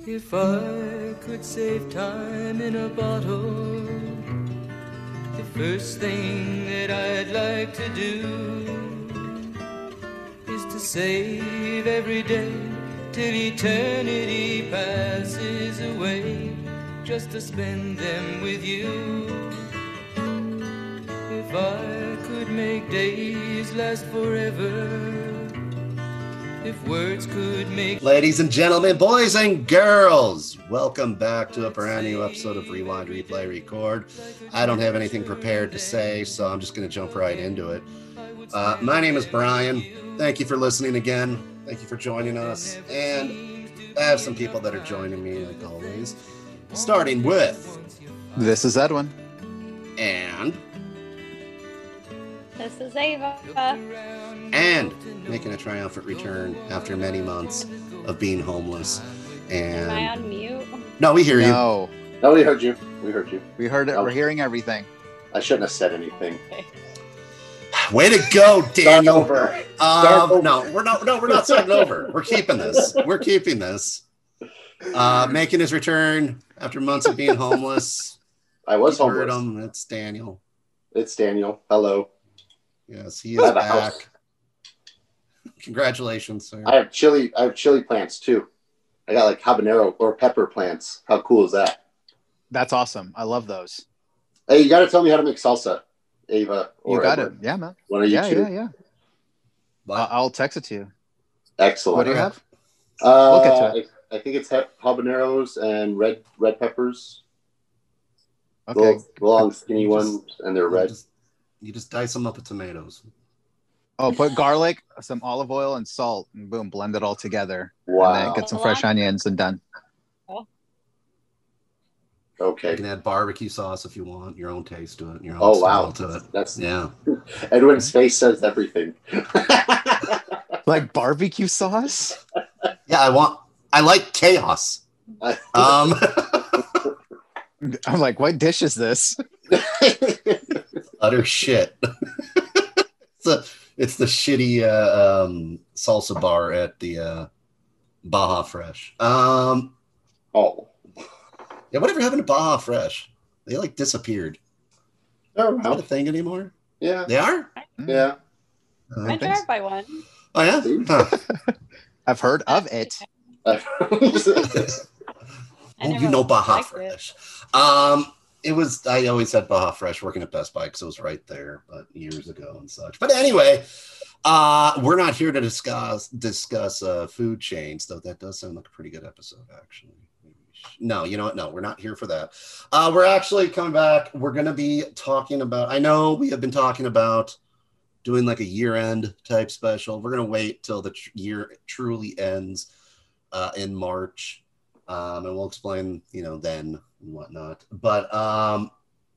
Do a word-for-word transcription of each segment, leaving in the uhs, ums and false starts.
If I could save time in a bottle, the first thing that I'd like to do is to save every day till eternity passes away, just to spend them with you. If I could make days last forever, if words could make... Ladies and gentlemen, boys and girls, welcome back to a brand new episode of Rewind, Replay, Record. I don't have anything prepared to say, so I'm just going to jump right into it. Uh, my name is Brian. Thank you for listening again. Thank you for joining us. And I have some people that are joining me, like always. Starting with... This is Edwin. And... This is Ava. And making a triumphant return after many months of being homeless. And Am I on mute? No, we hear you. No, No, we heard you. We heard you. we heard it. Oh. We're hearing everything. I shouldn't have said anything. Way to go, Daniel. Start over. Um, Start over. no, we're not. No, we're not starting over. We're keeping this. We're keeping this. Uh, making his return after months of being homeless. I was You heard homeless. him. It's Daniel. It's Daniel. Hello. Yes, he I is have a back. house. Congratulations, sir. I have chili. I have chili plants too. I got like habanero or pepper plants. How cool is that? That's awesome. I love those. Hey, you got to tell me how to make salsa, Ava. Or You got Edward. it. Yeah, man. One of you Yeah, two. yeah, yeah. But- I'll, I'll text it to you. Excellent. What do you have? Uh, We'll get to I, I think it's ha- habaneros and red red peppers. Okay. Little, long, skinny You just- ones, and they're you red. just, you just dice them up with tomatoes. Oh, put garlic, some olive oil, and salt, and boom, blend it all together. And Wow. then get some fresh onions and done. You Okay. can add barbecue sauce if you want, your own taste to it, your own Oh style wow. to it. That's Yeah. Edwin's face says everything. Like barbecue sauce? Yeah, I want. I like chaos. Um, I'm like, what dish is this? utter shit. it's, a, it's the shitty uh, um, salsa bar at the uh, Baja Fresh. Um, oh. yeah, whatever happened to Baja Fresh? They like disappeared. They're Is that a around. thing anymore? Yeah. They are? Yeah. Uh, I drive by one. Oh, yeah? Huh. I've heard of it. I Oh, never you know Baja liked it. Fresh. Um, it was, I always had Baja Fresh working at Best Buy because it was right there, but years ago and such. But anyway, uh, we're not here to discuss discuss uh, food chains, though that does sound like a pretty good episode, actually. No, you know what? No, we're not here for that. Uh, we're actually coming back. We're going to be talking about, I know we have been talking about doing like a year-end type special. We're going to wait till the tr- year truly ends uh, in March. Um, and we'll explain, you know, then and whatnot. But um,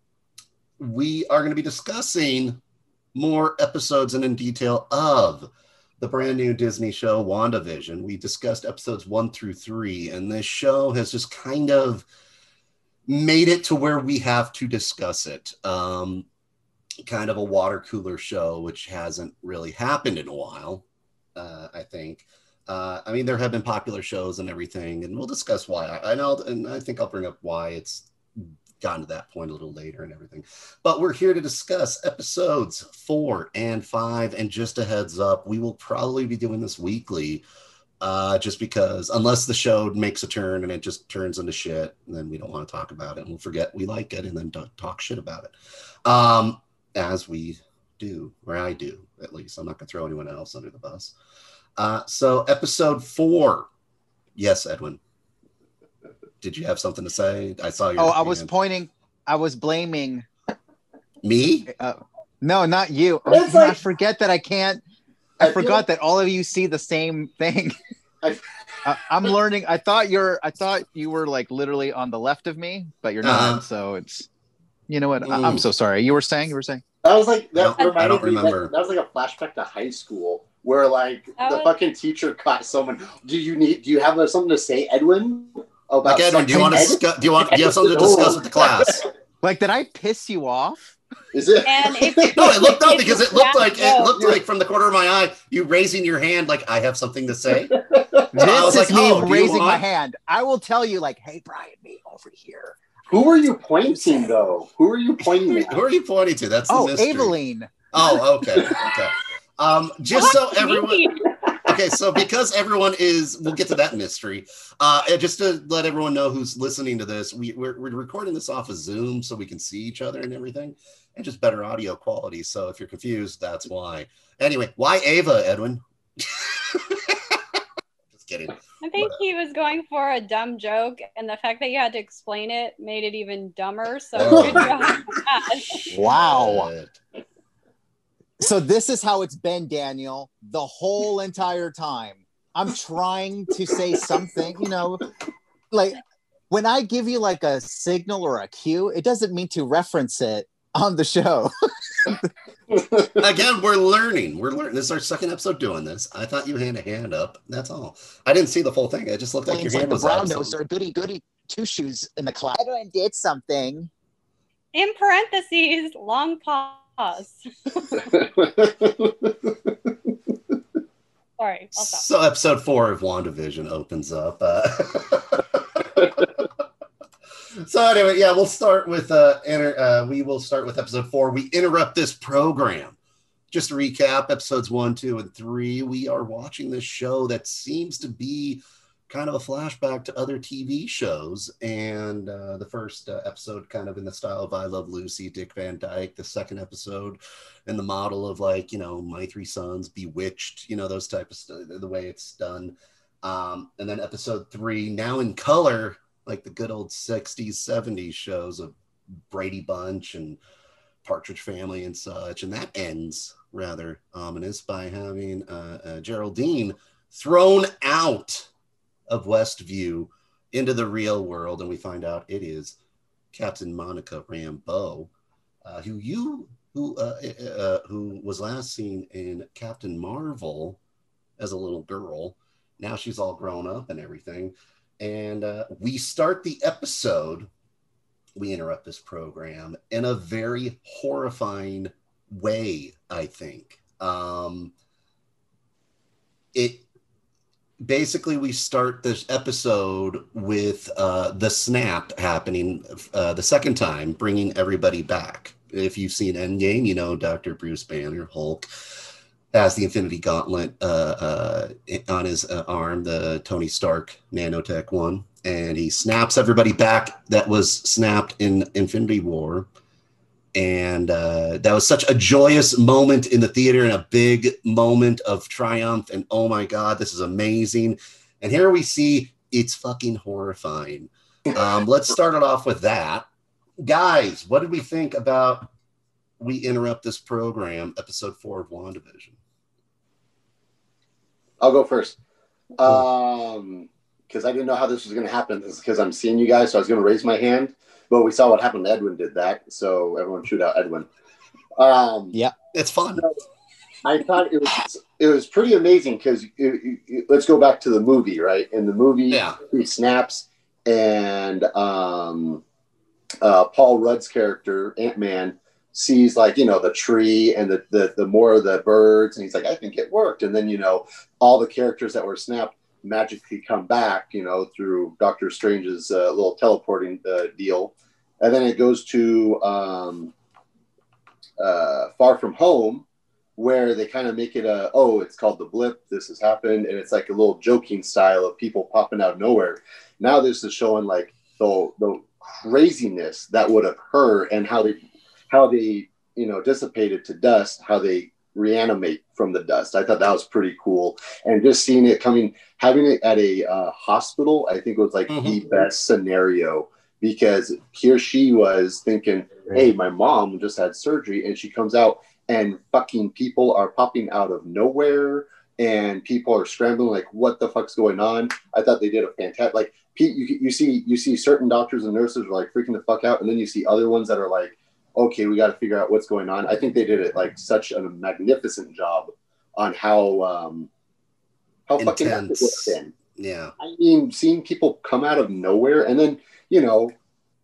we are going to be discussing more episodes and in detail of the brand new Disney show, WandaVision. We discussed episodes one through three, and this show has just kind of made it to where we have to discuss it. Um, kind of a water cooler show, which hasn't really happened in a while, uh, I think. Uh, I mean, there have been popular shows and everything, and we'll discuss why. I, I know, and I think I'll bring up why it's gotten to that point a little later and everything. But we're here to discuss episodes four and five, and just a heads up, we will probably be doing this weekly, uh, just because unless the show makes a turn and it just turns into shit, then we don't want to talk about it, and we'll forget we like it and then don't talk shit about it, um, as we do, or I do, at least. I'm not going to throw anyone else under the bus. Uh, so episode four. Yes, Edwin. Did you have something to say? I saw your Oh, I was hand. pointing. I was blaming. Me? Uh, no, not you. It's I like- forget that I can't. I, I feel forgot like- that all of you see the same thing. I- I, I'm learning. I thought you're. I thought you were like literally on the left of me, but you're not. Uh-huh. So it's. You know what? I, Mm. I'm so sorry. You were saying. You were saying. That was like that I don't- reminded I don't me that- remember. That, was like a flashback to high school where like That the was- fucking teacher caught someone. Do you need? Do you have something to say, Edwin? About Like Edwin, do you sex want to ed? discuss? Do you want? Do you have something to discuss with the class? Like, did I piss you off? Is it? And if No, it looked no if because you it looked crack like it jokes- looked like from the corner of my eye, you raising your hand like I have something to say. This I was is like, me oh, do you raising my want- hand. I will tell you, like, hey, Brian, me over here. Who are you pointing though? Who are you pointing Who at? are you pointing to? That's the Oh, mystery. Aveline. Oh, okay, okay. Um, just so What? everyone. Me? Okay, so because everyone is, we'll get to that mystery. Uh, and just to let everyone know who's listening to this, we, we're, we're recording this off of Zoom so we can see each other and everything, and just better audio quality. So if you're confused, that's why. Anyway, why Ava, Edwin? Just kidding. I think he was going for a dumb joke, and the fact that you had to explain it made it even dumber. So Oh. good job for that. Wow. Shit. So this is how it's been, Daniel, the whole entire time. I'm trying to say something, you know, like when I give you like a signal or a cue, it doesn't mean to reference it on the show. Again, we're learning. We're learning. This is our second episode doing this. I thought you had a hand up. That's all. I didn't see the full thing. It just looked like your Seems hand like the was brown up. nose so- are goody goody two shoes in the class. Everyone did something. In parentheses, long pause. Sorry, I'll stop. So episode four of WandaVision opens up. Uh, so anyway, yeah, we'll start with uh, enter, uh, we will start with episode four. We interrupt this program. Just to recap, episodes one, two, and three. We are watching this show that seems to be kind of a flashback to other T V shows. And uh, the first uh, episode kind of in the style of I Love Lucy, Dick Van Dyke. The second episode in the model of like, you know, My Three Sons, Bewitched, you know, those type of stuff, the way it's done. Um, and then episode three, now in color, like the good old sixties, seventies shows of Brady Bunch and Partridge Family and such. And that ends rather ominous by having uh, uh, Geraldine thrown out of Westview into the real world, and we find out it is Captain Monica Rambeau, uh, who you who uh, uh, who was last seen in Captain Marvel as a little girl. Now she's all grown up and everything, and uh, we start the episode. We interrupt this program in a very horrifying way. I think um, it. Basically, we start this episode with uh, the snap happening uh, the second time, bringing everybody back. If you've seen Endgame, you know Doctor Bruce Banner, Hulk, has the Infinity Gauntlet uh, uh, on his uh, arm, the Tony Stark nanotech one, and he snaps everybody back that was snapped in Infinity War. And uh, that was such a joyous moment in the theater and a big moment of triumph. And oh my God, this is amazing. And here we see it's fucking horrifying. Um, let's start it off with that. Guys, what did we think about We Interrupt This Program, episode four of WandaVision? I'll go first. Um, because I didn't know how this was going to happen. This is because I'm seeing you guys, so I was going to raise my hand. But we saw what happened when Edwin did that, so everyone shoot out Edwin. Um, Yeah. It's fun. I thought it was it was pretty amazing because let's go back to the movie, right? In the movie, Yeah. he snaps, and um, uh, Paul Rudd's character Ant-Man sees like you know the tree and the, the the more of the birds, and he's like, I think it worked. And then you know all the characters that were snapped magically come back, you know, through Doctor Strange's uh, little teleporting uh, deal. And then it goes to um, uh, Far From Home, where they kind of make it a, oh, it's called The Blip, this has happened, and it's like a little joking style of people popping out of nowhere. Now this is showing like the, the craziness that would occur and how they, how they, you know, dissipated to dust, how they reanimate from the dust. I thought that was pretty cool. And just seeing it coming, having it at a uh, hospital, I think was like Mhm. the best scenario, because here she was thinking, hey, my mom just had surgery, and she comes out and fucking people are popping out of nowhere and people are scrambling like, what the fuck's going on? I thought they did a fantastic, like Pete, you, you see, you see certain doctors and nurses are like freaking the fuck out. And then you see other ones that are like, okay, we got to figure out what's going on. I think they did it like such a magnificent job on how um, how fucking epic it would have been. Yeah. I mean, seeing people come out of nowhere, and then you know,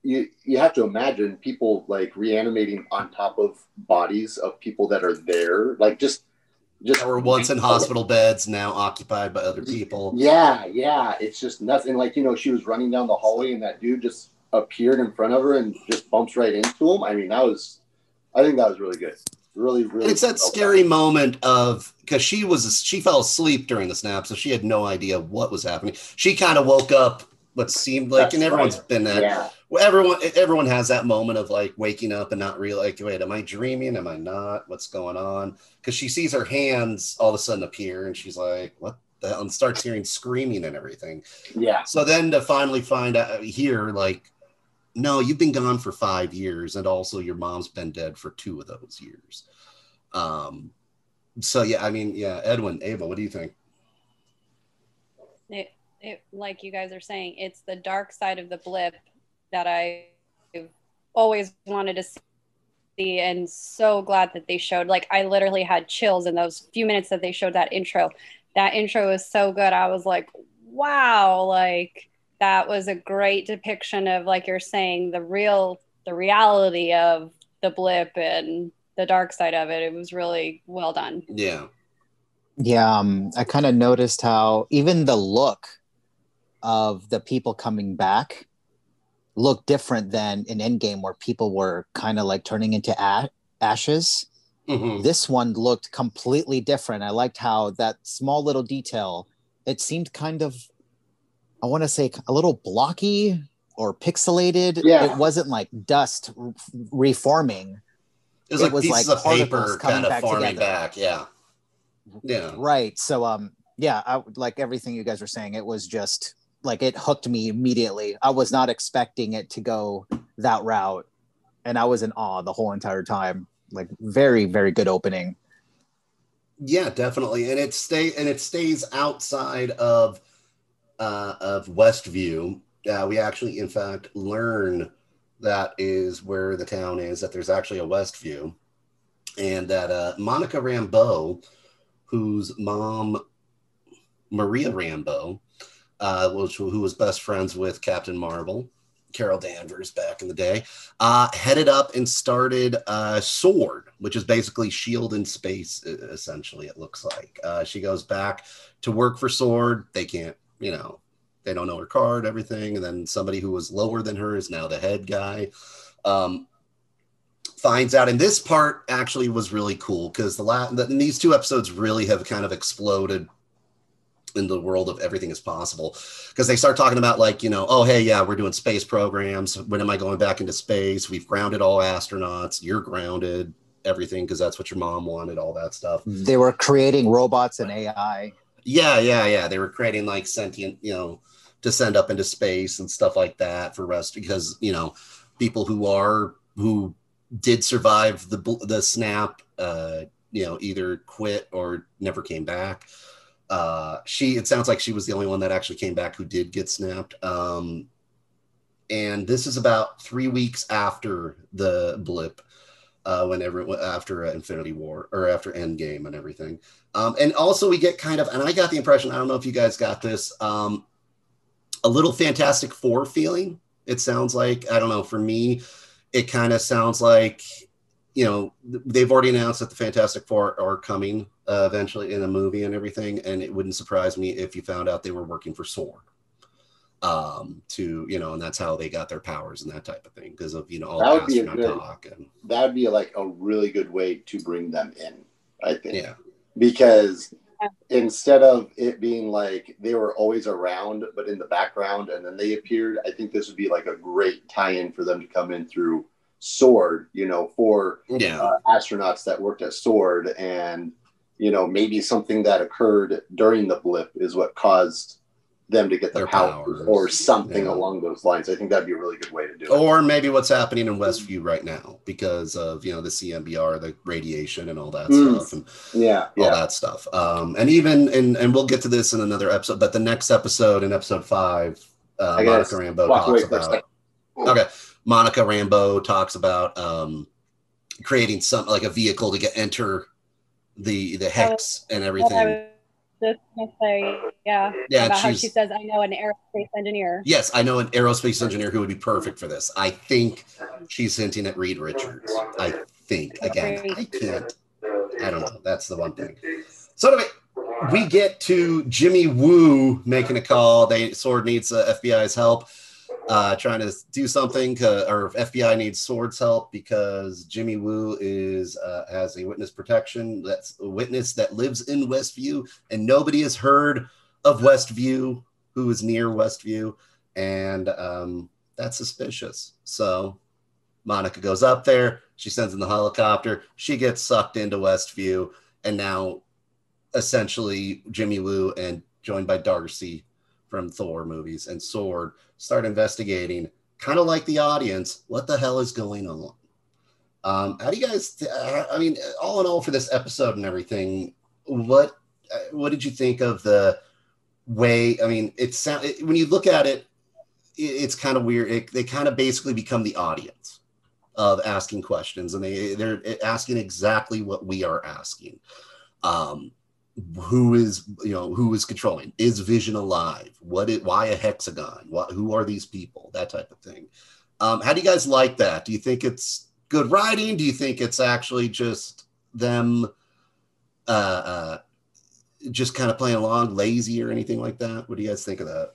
you you have to imagine people like reanimating on top of bodies of people that are there, like just just That were once in hospital beds, now occupied by other people. Yeah, yeah, it's just nothing. Like, you know, she was running down the hallway and that dude just appeared in front of her and just bumps right into him. I mean, that was, I think that was really good. Really, really. And it's that scary moment of, because she was she fell asleep during the snap, so she had no idea what was happening. She kind of woke up what seemed like, That's and everyone's right. been that. Yeah. Well, everyone everyone has that moment of like waking up and not realizing, wait, am I dreaming? Am I not? What's going on? Because she sees her hands all of a sudden appear, and she's like, what the hell? And starts hearing screaming and everything. Yeah. So then to finally find out here, like, no, you've been gone for five years, and also your mom's been dead for two of those years. Um. So yeah, I mean, yeah, Edwin, Ava, what do you think? It, it, like you guys are saying, it's the dark side of the blip that I've always wanted to see, and so glad that they showed. Like, I literally had chills in those few minutes that they showed that intro. That intro was so good. I was like, wow, like that was a great depiction of, like you're saying, the real, the reality of the blip and the dark side of it. It was really well done. Yeah. Yeah, um, I kind of noticed how even the look of the people coming back looked different than in Endgame, where people were kind of like turning into a- ashes. Mm-hmm. This one looked completely different. I liked how that small little detail, it seemed kind of, I want to say a little blocky or pixelated. Yeah. It wasn't like dust re- reforming. It was It like was pieces like of paper particles coming kind of back forming together. back. Yeah. Yeah. Right. So, um, yeah, I, like everything you guys were saying, it was just like it hooked me immediately. I was not expecting it to go that route, and I was in awe the whole entire time. Like, very, very good opening. Yeah, definitely. And it stay and it stays outside of uh, of Westview. Uh, we actually, in fact, learn that is where the town is, that there's actually a Westview, and that uh, Monica Rambeau, whose mom, Maria Rambeau, uh, which, who was best friends with Captain Marvel, Carol Danvers back in the day, uh, headed up and started uh, SWORD, which is basically SHIELD in space, essentially, it looks like. Uh, she goes back to work for SWORD. They can't, you know, they don't know her card, everything. And then somebody who was lower than her is now the head guy. Um, finds out, and this part actually was really cool because the last, these two episodes really have kind of exploded in the world of everything is possible, because they start talking about, like, you know, oh, hey, yeah, we're doing space programs. When am I going back into space? We've grounded all astronauts. You're grounded, everything, because that's what your mom wanted, all that stuff. They were creating robots and A I. Yeah, yeah, yeah. They were creating like sentient, you know, to send up into space and stuff like that for rest, because, you know, people who are who did survive the the snap, uh, you know, either quit or never came back. Uh, she, it sounds like she was the only one that actually came back who did get snapped. Um, and this is about three weeks after the blip, uh, when everyone, after uh, Infinity War or after Endgame and everything. Um, and also we get kind of, and I got the impression, I don't know if you guys got this, um, a little Fantastic Four feeling. It sounds like, I don't know, for me, it kind of sounds like, you know, they've already announced that the Fantastic Four are coming uh, eventually in a movie and everything. And it wouldn't surprise me if you found out they were working for SWORD, um, to, you know, and that's how they got their powers and that type of thing, because of, you know, all That the would be a astronaut good- talk. And That would be like a really good way to bring them in, I think. yeah, Because instead of it being like they were always around but in the background and then they appeared, I think this would be like a great tie-in for them to come in through SWORD, you know, for yeah, uh, astronauts that worked at SWORD, and, you know, maybe something that occurred during the blip is what caused them to get the Their powers, powers. or something Yeah. along those lines. I think that'd be a really good way to do it. or maybe what's happening in Westview right now because of, you know, the C M B R, the radiation and all that Mm. stuff. And Yeah, all yeah. that stuff. Um, and even, and, and we'll get to this in another episode, but the next episode, in episode five, uh, I Monica guess Rambeau walk away talks for a about, second. okay, Monica Rambeau talks about um, creating some, like a vehicle to get, enter the, the hex and What I everything. was just gonna say, yeah, Yeah, about how she's- she says, "I know an aerospace engineer." Yes, I know an aerospace engineer who would be perfect for this. I think she's hinting at Reed Richards. I think. Again, I can't. I don't know. That's the one thing. So anyway, we get to Jimmy Woo making a call. They Sword needs uh, F B I's help, uh, trying to do something, uh, or F B I needs Sword's help because Jimmy Woo is uh, has a witness protection. That's a witness that lives in Westview, and nobody has heard of Westview who is near Westview, and um, that's suspicious. So Monica goes up there. She sends in the helicopter. She gets sucked into Westview, and now essentially Jimmy Woo and joined by Darcy from Thor movies and Sword start investigating, kind of like the audience, what the hell is going on. Um, how do you guys, uh, I mean, all in all for this episode and everything, what uh, what did you think of the way, I mean, it sound, it, when you look at it, it it's kind of weird. It, they kind of basically become the audience of asking questions, and they, they're asking exactly what we are asking. Um, who is, you know, who is controlling? Is Vision alive? What is, why a hexagon? What, who are these people? That type of thing. Um, how do you guys like that? Do you think it's good writing? Do you think it's actually just them uh, uh, just kind of playing along, lazy or anything like that? What do you guys think of that?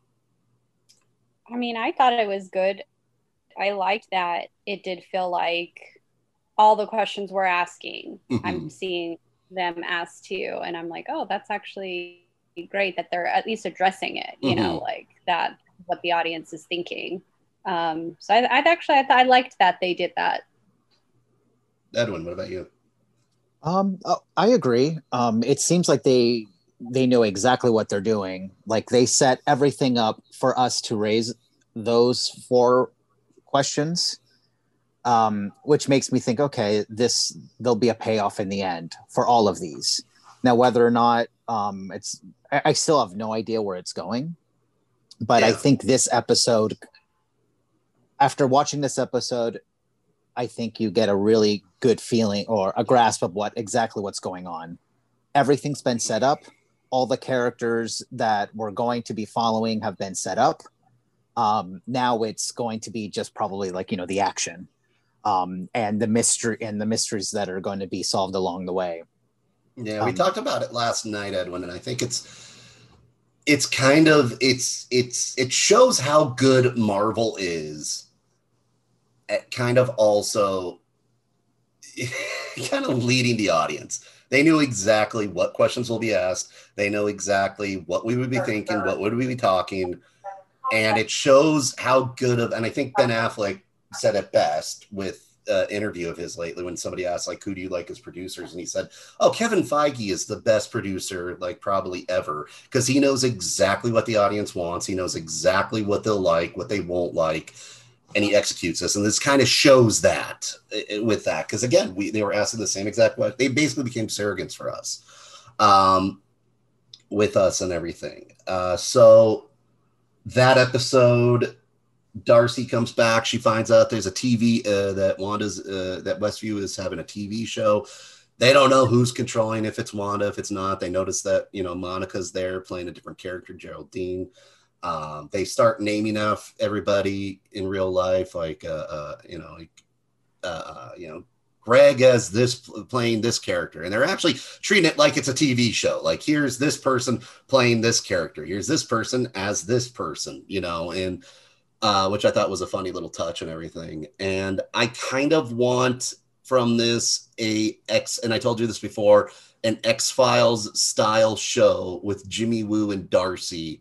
I mean, I thought it was good. I liked that it did feel like all the questions we're asking, Mm-hmm. I'm seeing them asked too. And I'm like, oh, that's actually great that they're at least addressing it, you Mm-hmm. know, like that, what the audience is thinking. Um, so I, I'd actually, I, th- I liked that they did that. Edwin, what about you? Um, oh, I agree. Um, it seems like they they know exactly what they're doing. Like they set everything up for us to raise those four questions, um, which makes me think, okay, this there'll be a payoff in the end for all of these. Now, whether or not um, it's, I, I still have no idea where it's going, but I Yeah. think this episode, after watching this episode, I think you get a really good feeling or a grasp of what exactly what's going on. Everything's been set up. All the characters that we're going to be following have been set up. Um, now it's going to be just probably like, you know, the action um, and the mystery and the mysteries that are going to be solved along the way. Yeah, we Um, talked about it last night, Edwin, and I think it's it's kind of it's it's it shows how good Marvel is at kind of also kind of leading the audience. They knew exactly what questions will be asked. They know exactly what we would be thinking, what would we be talking, and it shows how good of. And I think Ben Affleck said it best with uh, interview of his lately when somebody asked like, who do you like as producers, and he said, oh, Kevin Feige is the best producer like probably ever, because he knows exactly what the audience wants. He knows exactly what they'll like, what they won't like, and he executes this. And this kind of shows that uh, with that, because again, we they were asking the same exact question. They basically became surrogates for us, um, with us and everything. Uh, so that episode, Darcy comes back. She finds out there's a T V uh, that Wanda's uh, that Westview is having a T V show. They don't know who's controlling, if it's Wanda, if it's not. They notice that, you know, Monica's there playing a different character, Geraldine. Um, they start naming off everybody in real life, like uh, uh, you know, like uh, you know, Greg as this playing this character, and they're actually treating it like it's a T V show. Like, here's this person playing this character. Here's this person as this person, you know, and. Uh, which I thought was a funny little touch and everything. And I kind of want from this a X, and I told you this before, an X-Files style show with Jimmy Woo and Darcy,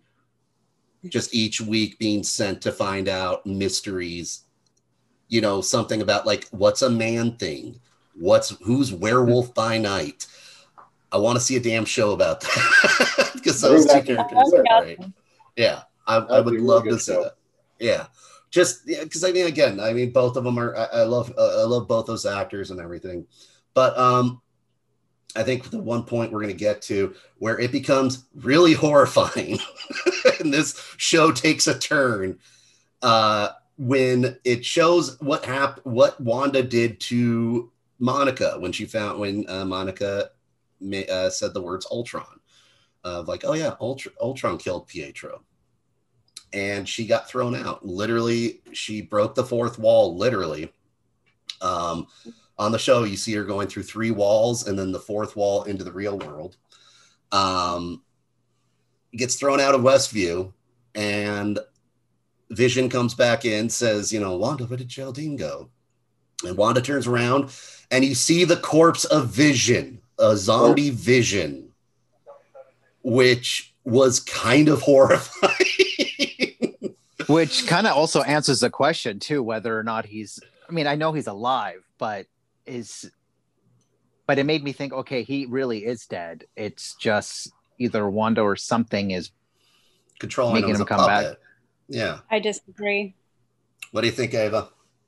just each week being sent to find out mysteries, you know, something about like, what's a man thing? What's, who's werewolf by night? I want to see a damn show about that because those two characters are great. Yeah, I, I would love to see that. Yeah, just because yeah, I mean, again, I mean, both of them are. I, I love, uh, I love both those actors and everything. But um, I think the one point we're going to get to where it becomes really horrifying, and this show takes a turn uh, when it shows what hap- what Wanda did to Monica when she found when uh, Monica ma- uh, said the words Ultron. of like, oh yeah, Ultra, Ultron killed Pietro. And she got thrown out. Literally, she broke the fourth wall, literally. Um, on the show, you see her going through three walls and then the fourth wall into the real world. Um, gets thrown out of Westview, and Vision comes back in, says, you know, Wanda, where did Geraldine go? And Wanda turns around, and you see the corpse of Vision, a zombie oh. Vision, which was kind of horrifying. Which kind of also answers the question, too, whether or not he's, I mean, I know he's alive, but is, but it made me think, okay, he really is dead. It's just either Wanda or something is controlling making him, him come puppet. back. Yeah. I disagree. What do you think, Ava?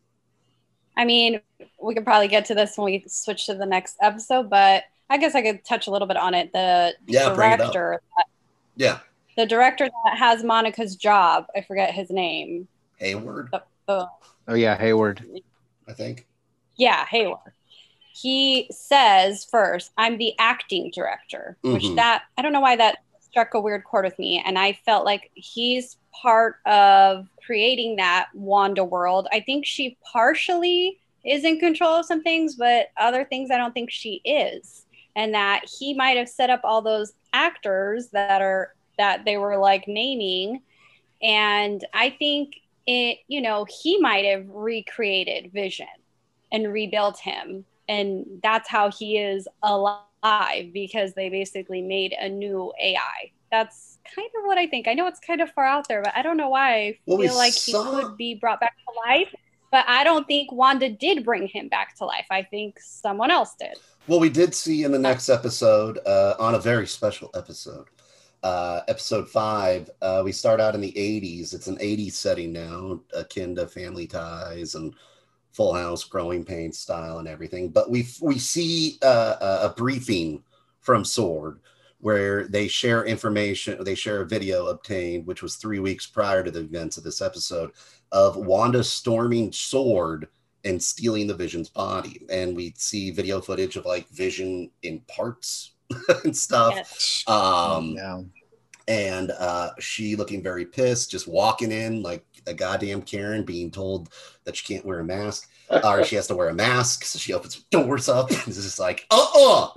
I mean, we could probably get to this when we switch to the next episode, but I guess I could touch a little bit on it. The yeah, director. That, yeah. The director that has Monica's job, I forget his name. Hayward. The, the, oh, yeah, Hayward. I think. Yeah, Hayward. He says first, I'm the acting director, which mm-hmm. that, I don't know why that struck a weird chord with me. And I felt like he's part of creating that Wanda world. I think she partially is in control of some things, but other things I don't think she is. And that he might have set up all those actors that are, that they were like naming. And I think it, you know, he might have recreated Vision and rebuilt him. And that's how he is alive, because they basically made a new A I. That's kind of what I think. I know it's kind of far out there, but I don't know why I well, feel like saw... he could be brought back to life. But I don't think Wanda did bring him back to life. I think someone else did. Well, we did see in the next episode, uh, on a very special episode, uh, episode five, uh, we start out in the eighties. It's an eighties setting now, akin to Family Ties and Full House, Growing Pains style and everything. But we we see uh, a briefing from S W O R D where they share information, they share a video obtained, which was three weeks prior to the events of this episode, of Wanda storming S W O R D and stealing the Vision's body. And we see video footage of like Vision in parts and stuff. Yes. Um, yeah. And uh, she looking very pissed, just walking in like a goddamn Karen, being told that she can't wear a mask, or she has to wear a mask. So she opens doors up and is just like, uh-uh,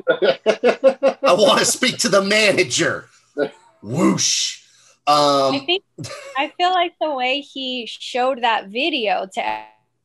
I want to speak to the manager. Whoosh. Um, I think, I feel like the way he showed that video to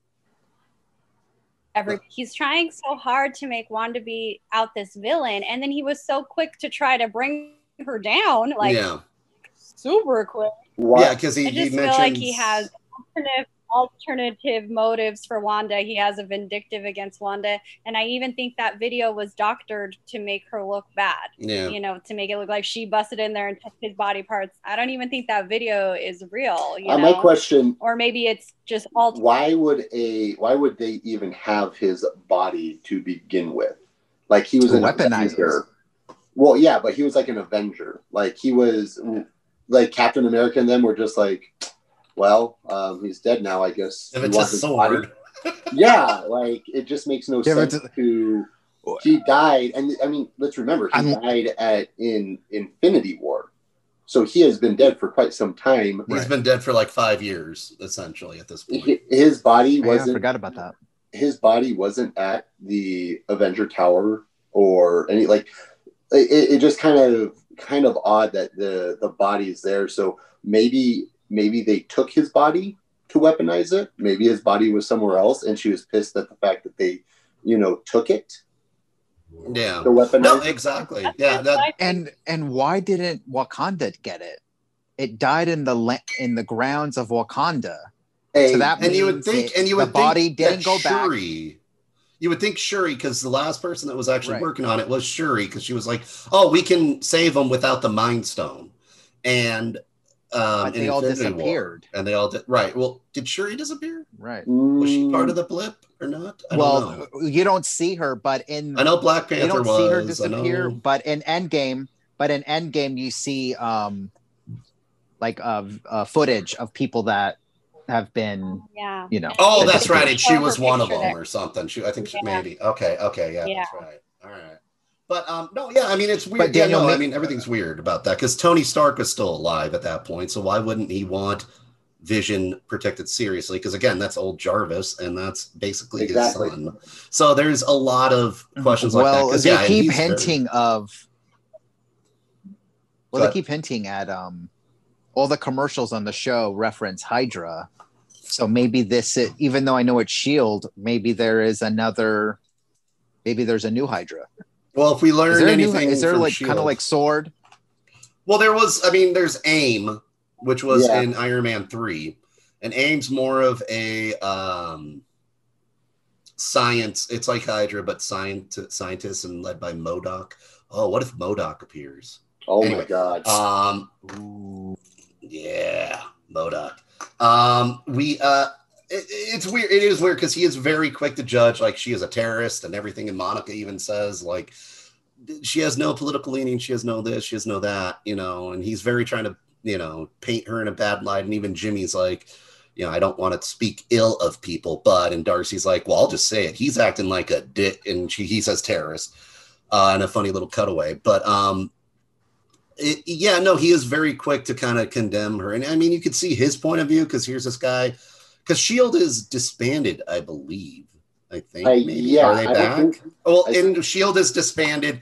every, he's trying so hard to make Wanda be out this villain, and then he was so quick to try to bring her down, like yeah. super quick. What? Yeah, because he, I just he feel mentions... like he has alternative, alternative motives for Wanda. He has a vindictive against Wanda, and I even think that video was doctored to make her look bad. Yeah. You know, to make it look like she busted in there and took his body parts. I don't even think that video is real. You uh, know? My question, or maybe it's just all. Why would a why would they even have his body to begin with? Like he was an Avenger. Well, yeah, but he was like an Avenger. Like he was like Captain America, and them were just like, well, um, he's dead now, I guess. If it's a sword. Yeah, like it just makes no Yeah, sense to. He died, and I mean, let's remember, he I'm- died at in Infinity War, so he has been dead for quite some time. He's Right. been dead for like five years, essentially, at this point. He- His body Yeah, I wasn't. forgot about that. His body wasn't at the Avenger Tower or any like. It, it just kind of kind of odd that the the body is there. So maybe maybe they took his body to weaponize it. Maybe his body was somewhere else, and she was pissed at the fact that they, you know, took it. Yeah. To weaponize No, it. exactly. That's Yeah. what That, I think. And and why didn't Wakanda get it? It died in the la- in the grounds of Wakanda. Hey, So that and you would means think, it- and you the would body think didn't that go back. Shuri, you would think Shuri, because the last person that was actually Right. working on it was Shuri, because she was like, "Oh, we can save them without the Mind Stone," and um, But in they all Infinity War, disappeared. and they all did. Right. Well, did Shuri disappear? Right. Was she part of the? the blip or not? I don't Well, know. you don't see her, but in I know Black you Panther don't was. see her I disappear. know. But in Endgame, but in Endgame, you see um like uh, uh footage of people that have been, Yeah. you know. Oh, that that's right. And she Show her was one of picture them there. or something. She, I think she, Yeah. maybe. Okay. Okay. Yeah, Yeah. that's right. All right. But um, no, yeah, I mean it's weird. But Daniel, yeah, no, I ma- mean everything's weird about that because Tony Stark was still alive at that point, so why wouldn't he want Vision protected seriously? Because again, that's old Jarvis, and that's basically Exactly. his son. So there's a lot of questions like that. well, 'cause, they yeah, and keep he's very- hinting of. Well, Go they keep hinting at um, all the commercials on the show reference Hydra. So maybe this, even though I know it's Shield, maybe there is another. Maybe there's a new Hydra. Well, if we Is learn there, a new, anything, is there from like Shield, kind of like Sword? well, there was. I mean, there's AIM, which was Yeah. in Iron Man three, and AIM's more of a um, science. It's like Hydra, but science scientists and led by MODOK. Oh, what if MODOK appears? Oh Anyway, my god. Um, ooh, yeah, MODOK. Um, we uh, it, it's weird. It is weird because he is very quick to judge. Like she is a terrorist and everything. And Monica even says like she has no political leaning. She has no this. She has no that. You know. And he's very trying to you know paint her in a bad light. And even Jimmy's like, you know, I don't want to speak ill of people, but and Darcy's like, well, I'll just say it. He's acting like a dick, and she he says terrorist, uh, and a funny little cutaway. But um. It, yeah, no, he is very quick to kind of condemn her. And I mean, you could see his point of view because here's this guy, because Shield is disbanded, I believe. I think. I- maybe. yeah, Are they I don't back? think- well, I and think- Shield is disbanded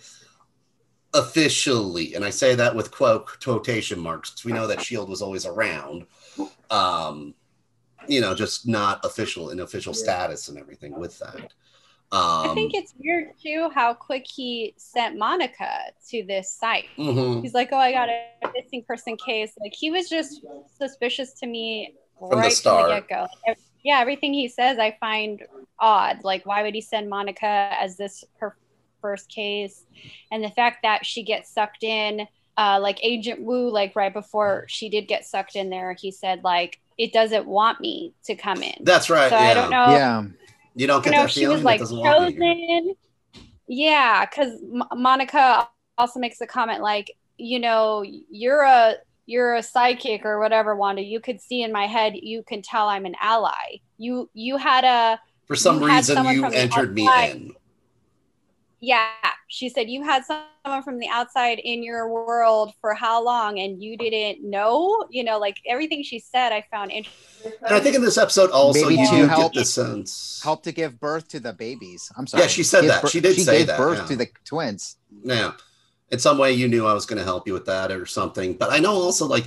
officially. And I say that with quote quotation marks. We know that Shield was always around. Um, you know, just not official in official status and everything with that. Um, I think it's weird too how quick he sent Monica to this site. mhm. He's like, "Oh, I got a missing person case." Like he was just suspicious to me From the right from start. the get go. Yeah, everything he says I find odd. Like, why would he send Monica as this her first case? And the fact that she gets sucked in, uh, like Agent Wu, like right before she did get sucked in there, he said like it doesn't want me to come in. That's right. So yeah. I don't know. Yeah. You don't You get know, that she feeling was that like doesn't want me here. chosen. Yeah, because M- Monica also makes a comment like, you know, you're a you're a sidekick or whatever, Wanda. You could see in my head. You can tell I'm an ally. You you had a For some you had reason, someone you from the entered me outside. in. Yeah, she said you had someone from the outside in your world for how long, and you didn't know. You know, like everything she said, I found interesting. And I think in this episode also Maybe you to do help- get the sense. Help to give birth to the babies. I'm sorry. Yeah, she said Give that. bir- She did she say gave that, birth yeah. to the twins. Yeah. In some way you knew I was going to help you with that or something. But I know also like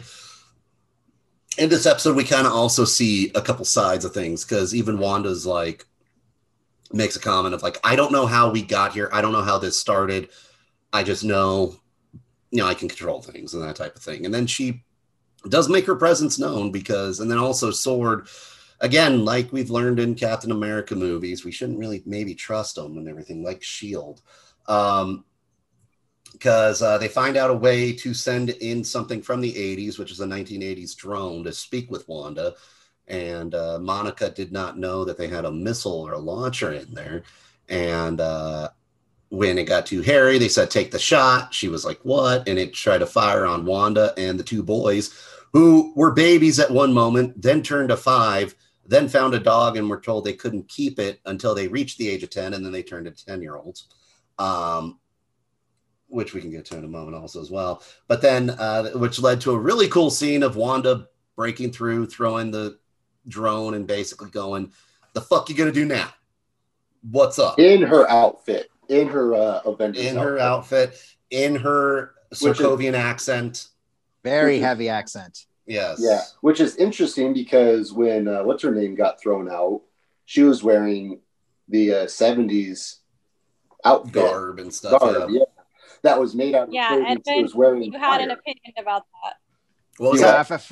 in this episode we kind of also see a couple sides of things because even Wanda's like makes a comment of like, I don't know how we got here. I don't know how this started. I just know, you know, I can control things and that type of thing. And then she does make her presence known because, and then also Sword, again, like we've learned in Captain America movies, we shouldn't really maybe trust them and everything like Shield. Um, because uh, they find out a way to send in something from the eighties, which is a nineteen eighties drone to speak with Wanda. And uh, Monica did not know that they had a missile or a launcher in there. And uh, when it got too hairy, they said, take the shot. She was like, what? And it tried to fire on Wanda and the two boys who were babies at one moment, then turned to five, then found a dog and were told they couldn't keep it until they reached the age of ten. And then they turned into ten-year-olds, um, which we can get to in a moment also as well. But then, uh, which led to a really cool scene of Wanda breaking through, throwing the drone and basically going, the fuck you gonna do now? What's up? In her outfit, in her uh, Avengers In her outfit, in her Which is- Sokovian accent. Very heavy accent. Yes. Yeah, which is interesting because when uh, what's her name got thrown out, she was wearing the uh, seventies outfit Garb and stuff. garb, yeah. yeah, that was made out of Yeah, clothing and she then was wearing. You had an prior. opinion about that. What was Yeah, that? if- if-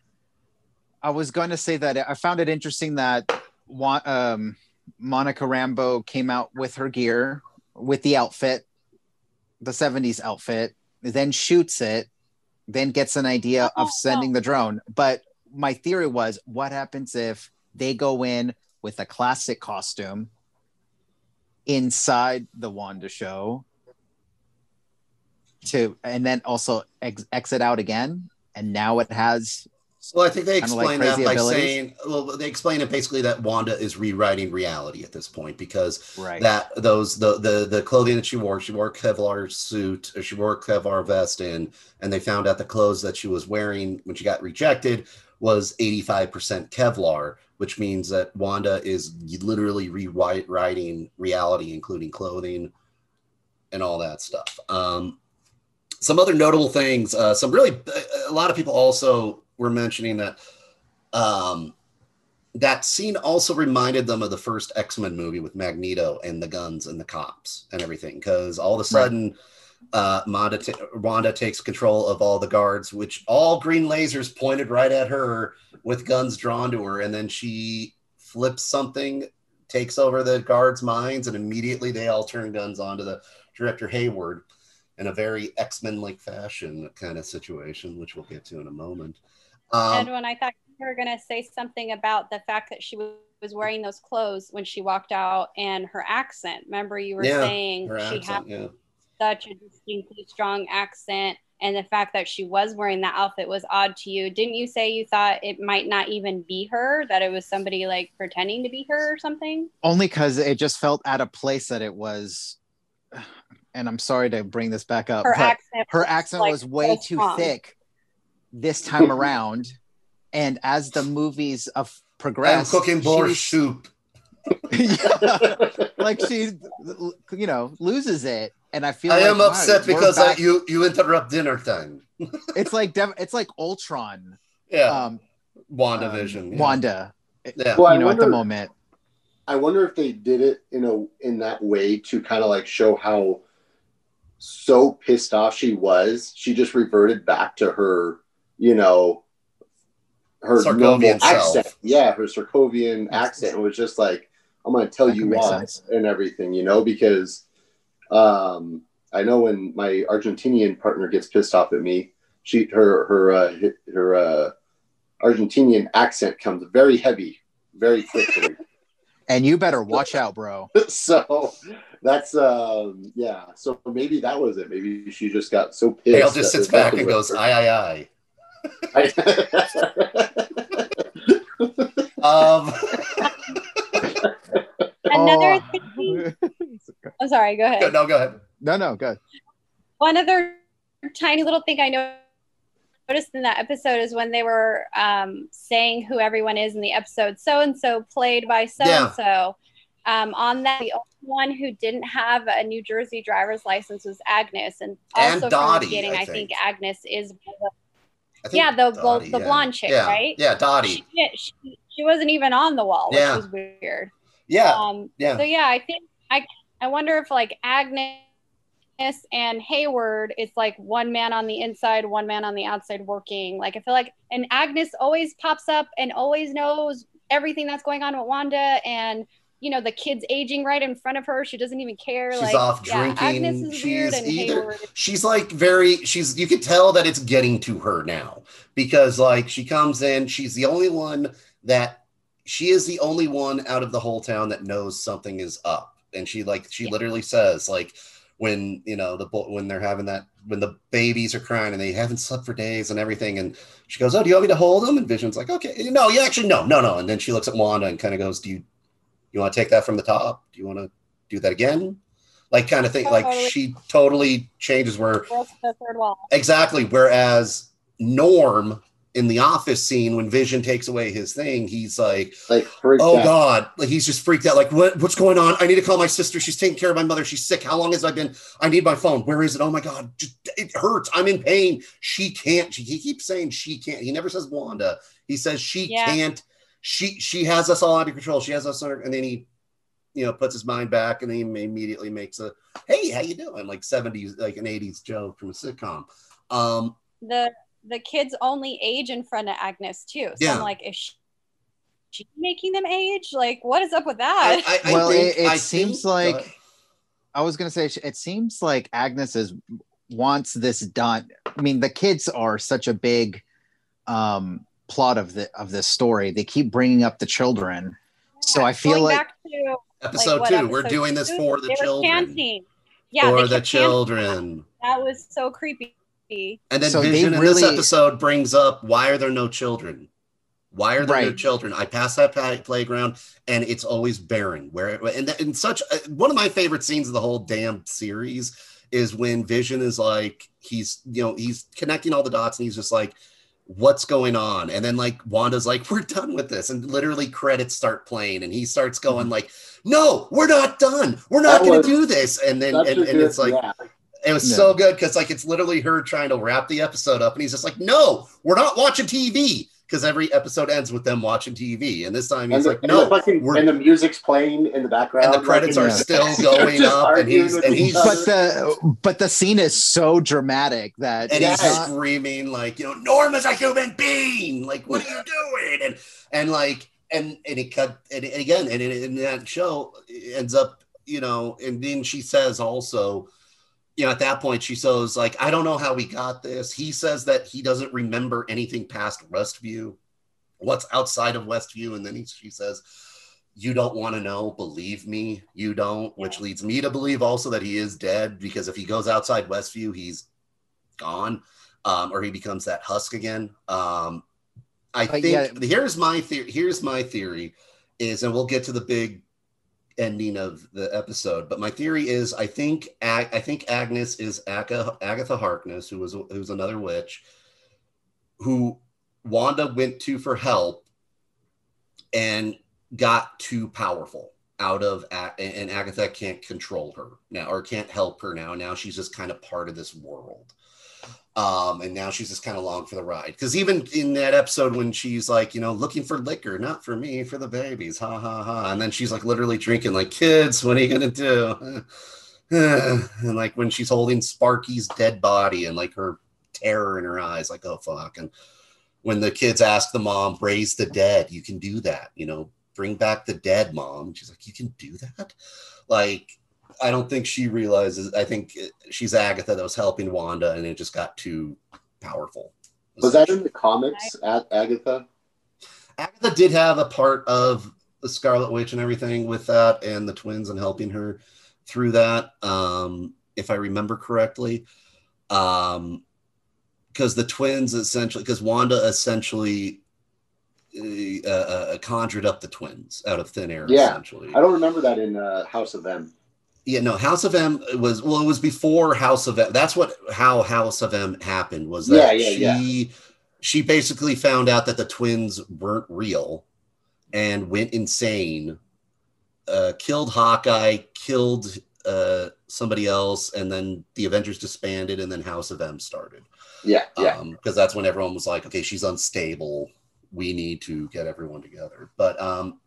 I was going to say that I found it interesting that Wa- um, Monica Rambeau came out with her gear, with the outfit, the seventies outfit, then shoots it, then gets an idea Oh, of sending the drone. But my theory was, what happens if they go in with a classic costume inside the Wanda show to, and then also ex- exit out again, and now it has Well, I think they Kinda like explain that crazy by abilities. saying, well, they explain it basically that Wanda is rewriting reality at this point because Right. that those the the the clothing that she wore, she wore a Kevlar suit, or she wore a Kevlar vest in, and they found out the clothes that she was wearing when she got rejected was eighty-five percent Kevlar, which means that Wanda is literally rewriting reality, including clothing and all that stuff. Um, some other notable things, uh, some really, a lot of people also were mentioning that um, that scene also reminded them of the first X-Men movie with Magneto and the guns and the cops and everything. Because all of a sudden, right. uh, Wanda, t- Wanda takes control of all the guards, which all green lasers pointed right at her with guns drawn to her. And then she flips something, takes over the guards' minds, and immediately they all turn guns onto the Director Hayward in a very X-Men-like fashion kind of situation, which we'll get to in a moment. Um, Edwin, I thought you were going to say something about the fact that she was wearing those clothes when she walked out and her accent. Remember, you were yeah, saying she accent, had yeah. such a distinctly strong accent, and the fact that she was wearing that outfit was odd to you. Didn't you say you thought it might not even be her, that it was somebody like pretending to be her or something? Only because it just felt at a place that it was, and I'm sorry to bring this back up, Her but accent her was, accent like, was way so too strong. thick this time around. And as the movies of I'm progressed, cooking borscht she's- soup. yeah, like she, you know, loses it. And I feel I like, am wow, upset we're because I, back- you you interrupt dinner time. it's like Dev- it's like Ultron. Yeah, Um, WandaVision. um, yeah. Wanda. Yeah. Well, I you know, at the wonder- moment. I wonder if they did it in a in that way to kind of like show how so pissed off she was. She just reverted back to her, you know, her Sarkovian normal self. accent. Yeah, her Sarkovian accent. It was just like, I'm going to tell That could you make off sense. and everything, you know, because um, I know when my Argentinian partner gets pissed off at me, she her her uh, her uh, Argentinian accent comes very heavy, very quickly. And you better watch out, bro. So that's um yeah. So maybe that was it. Maybe she just got so pissed. Hale just that sits there's back nothing and with goes, her. aye, aye, I- aye. Um, Another Oh. thing, I'm sorry, go ahead. no, go ahead. no, no, good. One other tiny little thing I noticed in that episode is when they were um, saying who everyone is in the episode. So and so played by so and so. On that, the only one who didn't have a New Jersey driver's license was Agnes, and And also Dottie, from the beginning, I I think, think. Agnes is. I think Yeah, the Dottie, the yeah. blonde chick, yeah. right? Yeah, Dottie. She, she, she wasn't even on the wall, which Yeah. was weird. Yeah, Um, yeah. So yeah, I think I I wonder if like Agnes and Hayward is like one man on the inside, one man on the outside working. Like I feel like, and Agnes always pops up and always knows everything that's going on with Wanda, and you know the kid's aging right in front of her. She doesn't even care. She's like, off yeah, drinking. Agnes is she's weird, and either Hayward. she's like very she's you could tell that it's getting to her now because like she comes in, she's the only one that she is the only one out of the whole town that knows something is up. And she like she Yeah. literally says like when you know the when they're having that when the babies are crying and they haven't slept for days and everything, and she goes, "Oh, do you want me to hold them?" And Vision's like, "Okay, no, you actually no, no, no." And then she looks at Wanda and kind of goes, "Do you you want to take that from the top? Do you want to do that again?" Like kind of thing. Like Totally. she totally changes where Broke the third wall. exactly. Whereas Norm in the office scene when Vision takes away his thing, he's like, like freaked "Oh out. God!" Like he's just freaked out. Like what? What's going on? I need to call my sister. She's taking care of my mother. She's sick. How long has I been? I need my phone. Where is it? Oh my God! Just, it hurts. I'm in pain. She can't. She, he keeps saying she can't. He never says Wanda. He says she Yeah. can't. She she has us all under control. She has us under. And then he, you know, puts his mind back, and then he immediately makes a, "Hey, how you doing?" Like seventies, like an eighties joke from a sitcom. Um, The the kids only age in front of Agnes too. So Yeah. I'm like, is she, she making them age? Like, what is up with that? I, I, I well, think, it, it I seems think, like uh, I was gonna say it seems like Agnes is wants this done. I mean, the kids are such a big um, plot of the of this story. They keep bringing up the children, so I feel Going like back to episode what, two. We're episode doing this two? for the They were children. chanting. Yeah, for they the kept chanting. children. That was so creepy. And then So they Vision in really- this episode brings up, why are there no children? Why are there no Right. children? I pass that play- playground and it's always barren. Where and, th- and such uh, one of my favorite scenes of the whole damn series is when Vision is like, he's, you know, he's connecting all the dots and he's just like, what's going on? And then like Wanda's like, we're done with this. And literally credits start playing and he starts going like, no, we're not done. We're not That going was to do this. And then Such and, a and good- it's like, yeah. it was Yeah. so good because like it's literally her trying to wrap the episode up and he's just like, no, we're not watching T V. Because every episode ends with them watching T V. And this time he's and the, like, and no, the fucking, we're and the music's playing in the background. and the credits like, are Yeah. still going Just up, and arguing he's with and each he's other. But the but the scene is so dramatic that and it's he's not- screaming like, you know, Norma's a human being. Like, what are you doing? And and like and and it cut and, and again, and in that show it ends up, you know, and then she says also, you know, at that point she says like, I don't know how we got this. He says that he doesn't remember anything past Westview. What's outside of Westview, and then he, she says, you don't want to know, believe me, you don't, which leads me to believe also that he is dead, because if he goes outside Westview, he's gone, um, or he becomes that husk again. Um, I But think yeah. here's my theory. Here's my theory is, and we'll get to the big ending of the episode, but my theory is, I think Ag- I think Agnes is Aga- Agatha Harkness, who was who's another witch, who Wanda went to for help and got too powerful out of, and Agatha can't control her now or can't help her now. Now she's just kind of part of this world. Um, and now she's just kind of along for the ride. Because even in that episode when she's like, you know, looking for liquor, not for me, for the babies, ha ha ha. And then she's like literally drinking like, kids, what are you gonna do? And like when she's holding Sparky's dead body and like her terror in her eyes, like, oh fuck. And when the kids ask the mom, raise the dead, you can do that, you know, bring back the dead, mom. She's like, you can do that? Like, I don't think she realizes, I think she's Agatha that was helping Wanda and it just got too powerful. Was that in the comics, at Agatha? Agatha did have a part of the Scarlet Witch and everything with that and the twins and helping her through that, um, if I remember correctly. Um, because the twins essentially, because Wanda essentially uh, uh, conjured up the twins out of thin air, Yeah. essentially. I don't remember that in uh, House of M. Yeah, no, House of M was, well, it was before House of M. That's what, how House of M happened, was that Yeah, yeah, she, she basically found out that the twins weren't real and went insane, uh, killed Hawkeye, killed uh, somebody else, and then the Avengers disbanded and then House of M started. Yeah, yeah. Um, because that's when everyone was like, okay, she's unstable. We need to get everyone together. But um,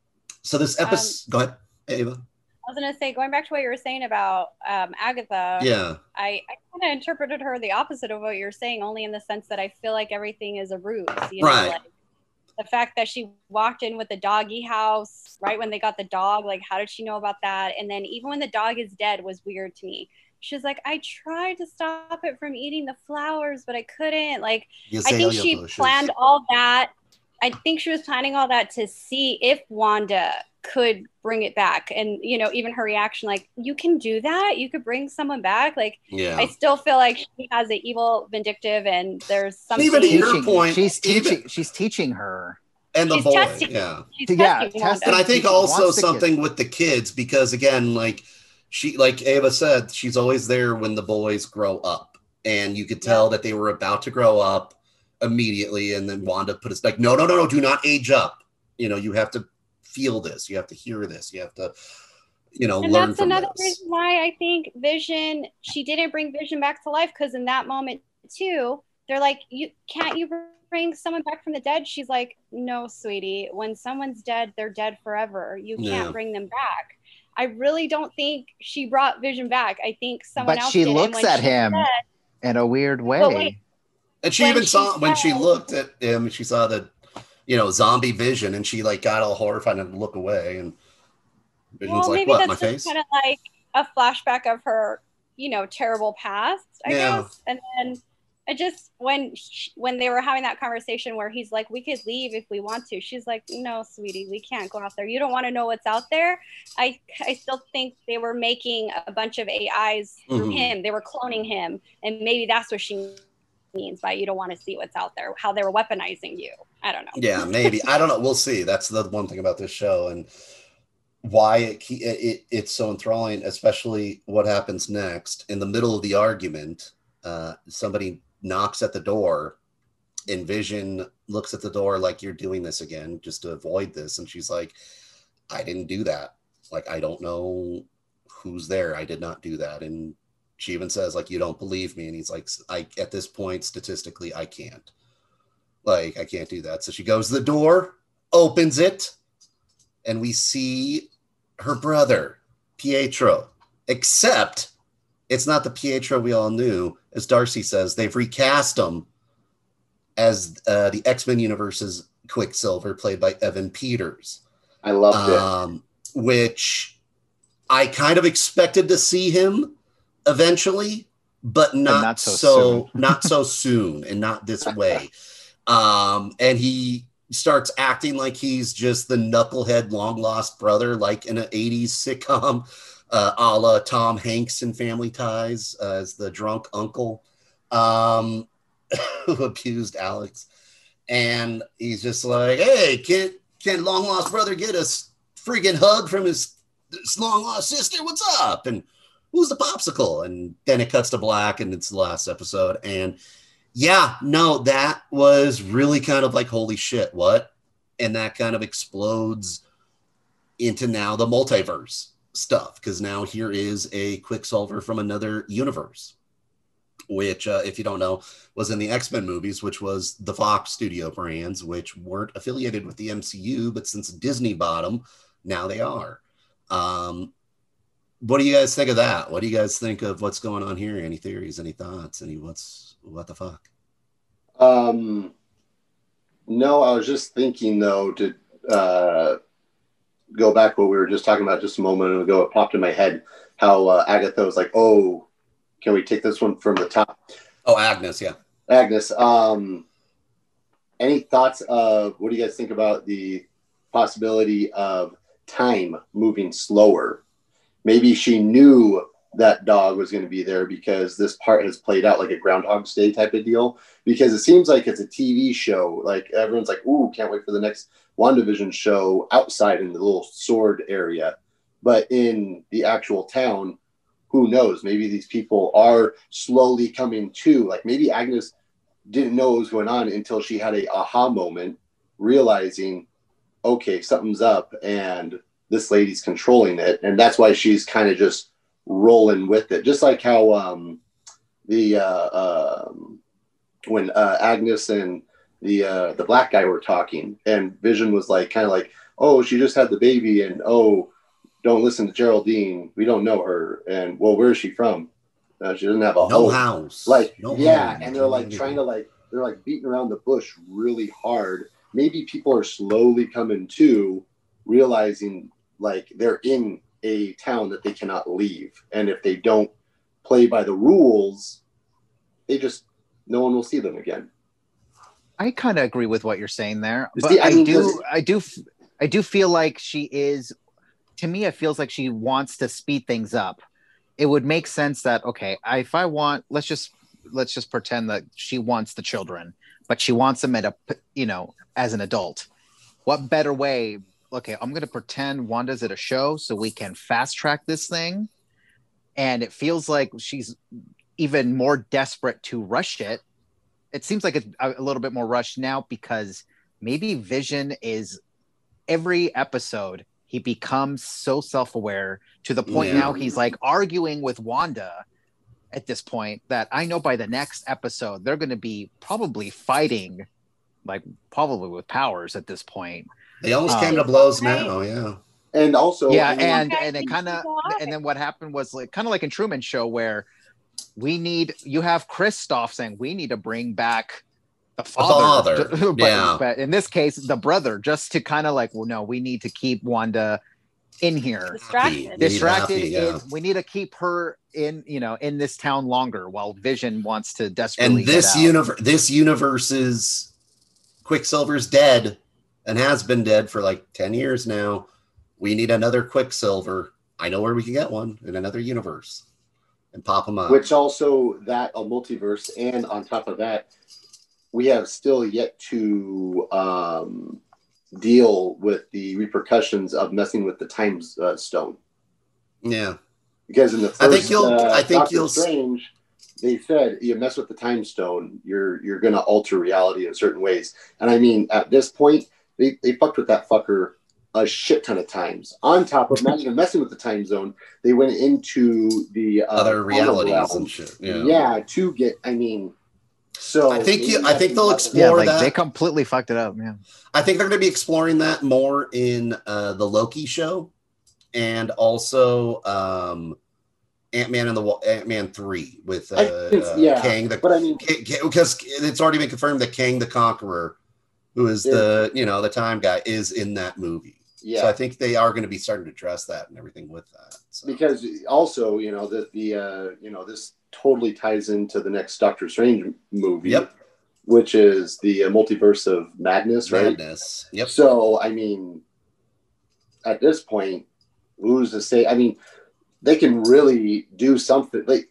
so this episode, go ahead, Ava. I was gonna say, going back to what you were saying about um, Agatha. Yeah. I, I kind of interpreted her the opposite of what you're saying, only in the sense that I feel like everything is a ruse. You know, Right. like the fact that she walked in with the doggy house right when they got the dog. Like, how did she know about that? And then even when the dog is dead was weird to me. She's like, I tried to stop it from eating the flowers, but I couldn't. Like, I think Azalea she bushes. planned all that. I think she was planning all that to see if Wanda could bring it back. And, you know, even her reaction, like, you can do that? You could bring someone back? Like, Yeah. I still feel like she has an evil, vindictive, and there's something. Even to your teaching, point, she's even- teaching she's teaching her. and the She's boy, testing. yeah. She's Yeah, testing testing. And Wanda. I think She also wants the something with the kids, because again, like she, like Ava said, she's always there when the boys grow up, and you could tell that they were about to grow up immediately. And then Wanda put us like, no, no, no, no, do not age up. You know, you have to feel this, you have to hear this, you have to, you know, And learn that's from another this. reason why I think Vision, she didn't bring Vision back to life, because in that moment too, they're like, you can't you bring someone back from the dead? She's like, no, sweetie, when someone's dead, they're dead forever. You can't Yeah. bring them back. I really don't think she brought Vision back. I think someone But else she did. And looks when at she him said- in a weird way. But wait. And she when even she saw when she said- looked at him, she saw the, you know, zombie Vision, and she like got all horrified and look away, and Vision's well, like, maybe what, that's my just face? kind of like a flashback of her, you know, terrible past, I Yeah. guess. And then I just when sh- when they were having that conversation where he's like, we could leave if we want to. She's like, no, sweetie, we can't go out there. You don't want to know what's out there. I I still think they were making a bunch of A Is through Mhm. him. They were cloning him, and maybe that's what she means by you don't want to see what's out there. How they were weaponizing you. I don't know. Yeah, maybe. I don't know. We'll see. That's the one thing about this show and why it, it, it it's so enthralling, especially what happens next. In the middle of the argument, uh, somebody knocks at the door and Vision looks at the door like, you're doing this again just to avoid this. And she's like, I didn't do that. Like, I don't know who's there. I did not do that. And she even says, like, you don't believe me. And he's like, I, at this point, statistically, I can't. Like, I can't do that. So she goes to the door, opens it, and we see her brother, Pietro, except it's not the Pietro we all knew. As Darcy says, they've recast him as uh, the X-Men universe's Quicksilver, played by Evan Peters. I loved um, it. Which I kind of expected to see him eventually, but not, But not so so not so soon and not this way. Um, and he starts acting like he's just the knucklehead long lost brother, like in an eighties sitcom, uh, a la Tom Hanks in Family Ties, uh, as the drunk uncle um, who abused Alex. And he's just like, hey, can, can long lost brother get a freaking hug from his, his long lost sister? What's up? And who's the popsicle? And then it cuts to black and it's the last episode. And yeah, no, that was really kind of like, holy shit, what? And that kind of explodes into now the multiverse stuff, because now here is a Quicksilver from another universe, which, uh, if you don't know, was in the X-Men movies, which was the Fox Studio brands, which weren't affiliated with the M C U, but since Disney bought them, now they are. Um, what do you guys think of that? What do you guys think of what's going on here? Any theories, any thoughts, any what's, what the fuck? Um, no, I was just thinking though to uh, go back what we were just talking about just a moment ago. It popped in my head how uh, Agatha was like, "Oh, can we take this one from the top?" Oh, Agnes, yeah, Agnes. Um, any thoughts of what do you guys think about the possibility of time moving slower? Maybe she knew that dog was going to be there because this part has played out like a Groundhog's Day type of deal, because it seems like it's a T V show. Like everyone's like, ooh, can't wait for the next WandaVision show outside in the little sword area. But in the actual town, who knows? Maybe these people are slowly coming to, like maybe Agnes didn't know what was going on until she had a aha moment, realizing, okay, something's up and this lady's controlling it. And that's why she's kind of just rolling with it, just like how um the uh um when uh Agnes and the uh the black guy were talking and Vision was like kind of like, oh, she just had the baby, and oh, don't listen to Geraldine, we don't know her, and well, where is she from? Uh, she doesn't have a no home. house, like no yeah home. And they're like trying to like they're like beating around the bush really hard. Maybe people are slowly coming to realizing like they're in a town that they cannot leave, and if they don't play by the rules, they just no one will see them again. I kind of agree with what you're saying there, You but see, I I, mean, do, does- I do, I do feel like she is. To me, it feels like she wants to speed things up. It would make sense that okay, I, if I want, let's just let's just pretend that she wants the children, but she wants them at a, you know, as an adult. What better way? Okay, I'm going to pretend Wanda's at a show so we can fast track this thing. And it feels like she's even more desperate to rush it. It seems like it's a little bit more rushed now because maybe Vision is every episode, he becomes so self-aware to the point Yeah. now he's like arguing with Wanda at this point that I know by the next episode, they're going to be probably fighting, like probably with powers at this point. They almost Um, came to blows now, yeah. And also, yeah, I mean, and Okay, and it thank kind you of so much. and then what happened was like kind of like in Truman Show where we need you have Kristoff saying we need to bring back the father, father, but, yeah. but in this case the brother, just to kind of like, well, no, we need to keep Wanda in here. Distracted. Happy. Distracted Happy, yeah. is we need to keep her in, you know, in this town longer while Vision wants to desperately And this get out. universe, this universe's Quicksilver's dead and has been dead for like ten years now. We need another Quicksilver. I know where we can get one in another universe and pop them up. Which also that a multiverse, and on top of that, we have still yet to um, deal with the repercussions of messing with the time uh, stone. Yeah, because in the first, I think you'll. Uh, I think Doctor you'll. Strange, they said you mess with the time stone, you're you're going to alter reality in certain ways. And I mean, at this point, they they fucked with that fucker a shit ton of times. On top of not even messing with the time zone, they went into the uh, other realities realm, and shit. Yeah. yeah, to get. I mean. So I think you, I think they'll Yeah, explore like that. they completely fucked it up, man. I think they're going to be exploring that more in uh, the Loki show, and also um, Ant-Man and the Wa- Ant-Man three with uh, uh, yeah, Kang the. But I mean, because it's already been confirmed that Kang the Conqueror, who is Yeah. the you know the time guy, is in that movie. yeah, So I think they are going to be starting to address that and everything with that. So. because also you know that the uh, you know this totally ties into the next Doctor Strange movie. Yep. Which is the uh, multiverse of madness, right? Madness. Yep. So, I mean, at this point, who's to say? I mean, they can really do something. Like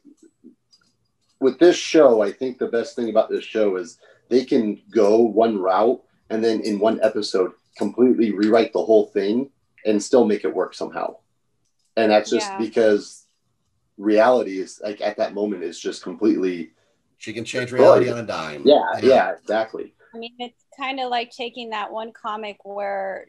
with this show, I think the best thing about this show is they can go one route and then in one episode completely rewrite the whole thing and still make it work somehow. And that's just Yeah. because reality is like at that moment is just completely. She can change reality on a dime. Yeah, yeah, exactly. I mean, it's kind of like taking that one comic where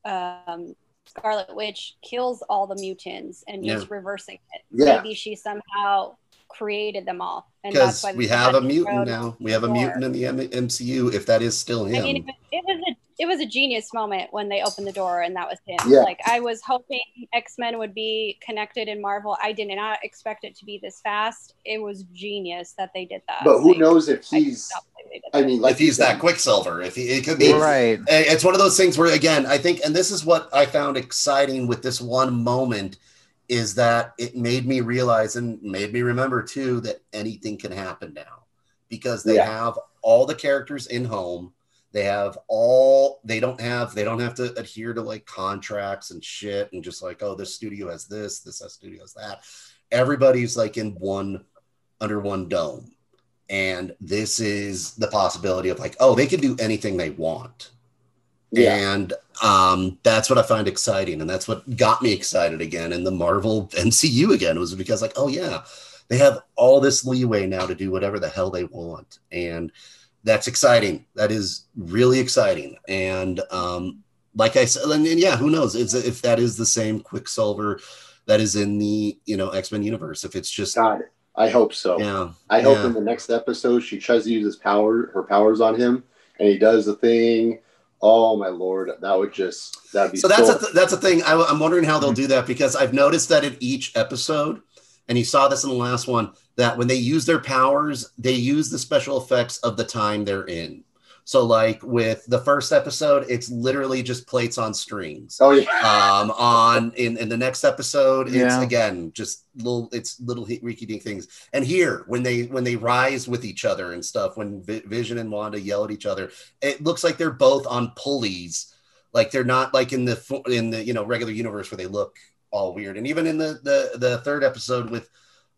um, Scarlet Witch kills all the mutants and just reversing it. Yeah. Maybe she somehow created them all. And Because that's why we have a Magic mutant Road now. We have a door. mutant in the M- MCU, if that is still him. I mean, it, it was a it was a genius moment when they opened the door and that was him. Yeah. Like I was hoping X-Men would be connected in Marvel. I did not expect it to be this fast. It was genius that they did that. But who Like, knows if I he's? cannot believe they did I that. mean, like if he's you said, that Quicksilver, if he, it could be Right. It's one of those things where, again, I think, and this is what I found exciting with this one moment, is that it made me realize and made me remember too that anything can happen now because they Yeah. have all the characters in home. They have all, they don't have, they don't have to adhere to like contracts and shit and just like, oh, this studio has this, this studio has that. Everybody's like in one, under one dome. And this is the possibility of like, oh, they can do anything they want. Yeah. And um, that's what I find exciting. And that's what got me excited again in the Marvel M C U again, was because like, oh yeah, they have all this leeway now to do whatever the hell they want. And that's exciting. That is really exciting. And um, like I said, and, and yeah, who knows if, if that is the same Quicksilver that is in the, you know, X-Men universe, if it's just, God, I hope so. yeah, I hope yeah. in the next episode she tries to use his power, her powers on him, and he does the thing. Oh my lord, that would just that'd be So that's so. a th- that's a thing. I, I'm wondering how they'll do that because I've noticed that in each episode, and you saw this in the last one, that when they use their powers, they use the special effects of the time they're in. So like with the first episode, it's literally just plates on strings. oh yeah, Um, on in, in the next episode, it's Yeah. again just little it's little reeky dink things. And here, when they when they rise with each other and stuff, when Vi- Vision and Wanda yell at each other, it looks like they're both on pulleys. Like they're not like in the fo- in the you know regular universe where they look all weird. And even in the the the third episode with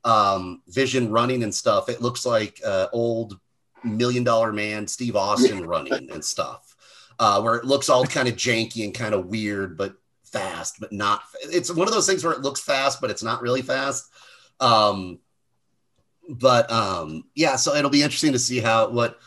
um Vision running and stuff, it looks like uh, old Million Dollar Man Steve Austin running and stuff, uh, where it looks all kind of janky and kind of weird, but fast, but not. It's one of those things where it looks fast, but it's not really fast. Um, but um, yeah, so it'll be interesting to see how what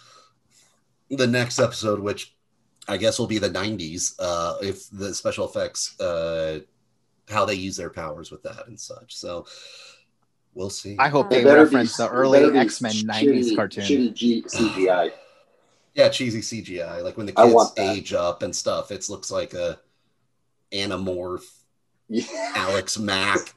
the next episode, which I guess will be the nineties, uh, if the special effects, uh, how they use their powers with that and such. So we'll see. I hope It they better reference be- the it early better be X-Men nineties shitty- cartoon. Shitty G- C G I. Yeah, cheesy C G I, like when the I kids want that. age up and stuff. It looks like a Animorph, Yeah. Alex Mack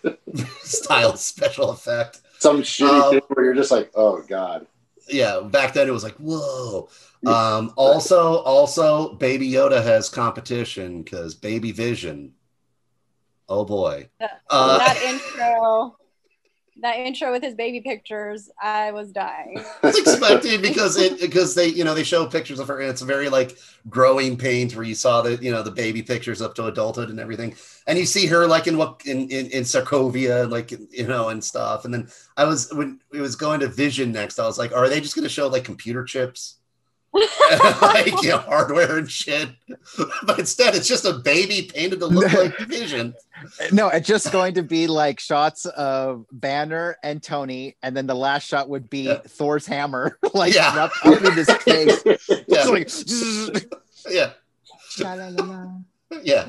style special effect. Some shitty Um, thing where you're just like, oh god. Yeah, back then it was like, whoa. Um, also, also, Baby Yoda has competition because Baby Vision Oh boy. That, Uh, that intro, that intro with his baby pictures, I was dying. I was expecting because it because they you know they show pictures of her and it's very like growing pains where you saw the you know the baby pictures up to adulthood and everything, and you see her like in what in in, in Sokovia like you know and stuff, and then I was when it was going to Vision next, I was like, are they just going to show like computer chips? Like you know, hardware and shit, but instead it's just a baby painted to look like Vision. No, it's just going to be like shots of Banner and Tony, and then the last shot would be Yeah. Thor's hammer, like Yeah. up, up in his face. Yeah. Like, Yeah, sha-la-la-la. yeah,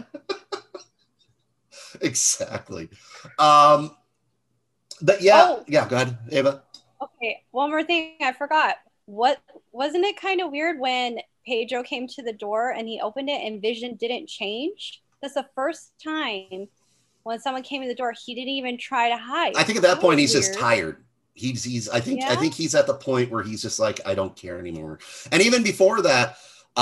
exactly. Um, but yeah, Oh. yeah. Go ahead, Ava. Okay, one more thing I forgot. What wasn't it kind of weird when Pedro came to the door and he opened it and Vision didn't change? That's the first time when someone came in the door, he didn't even try to hide. I think at that point he's was just weird. tired. He's he's. I think I Yeah? think he's at the point where he's just like I don't care anymore. And even before that,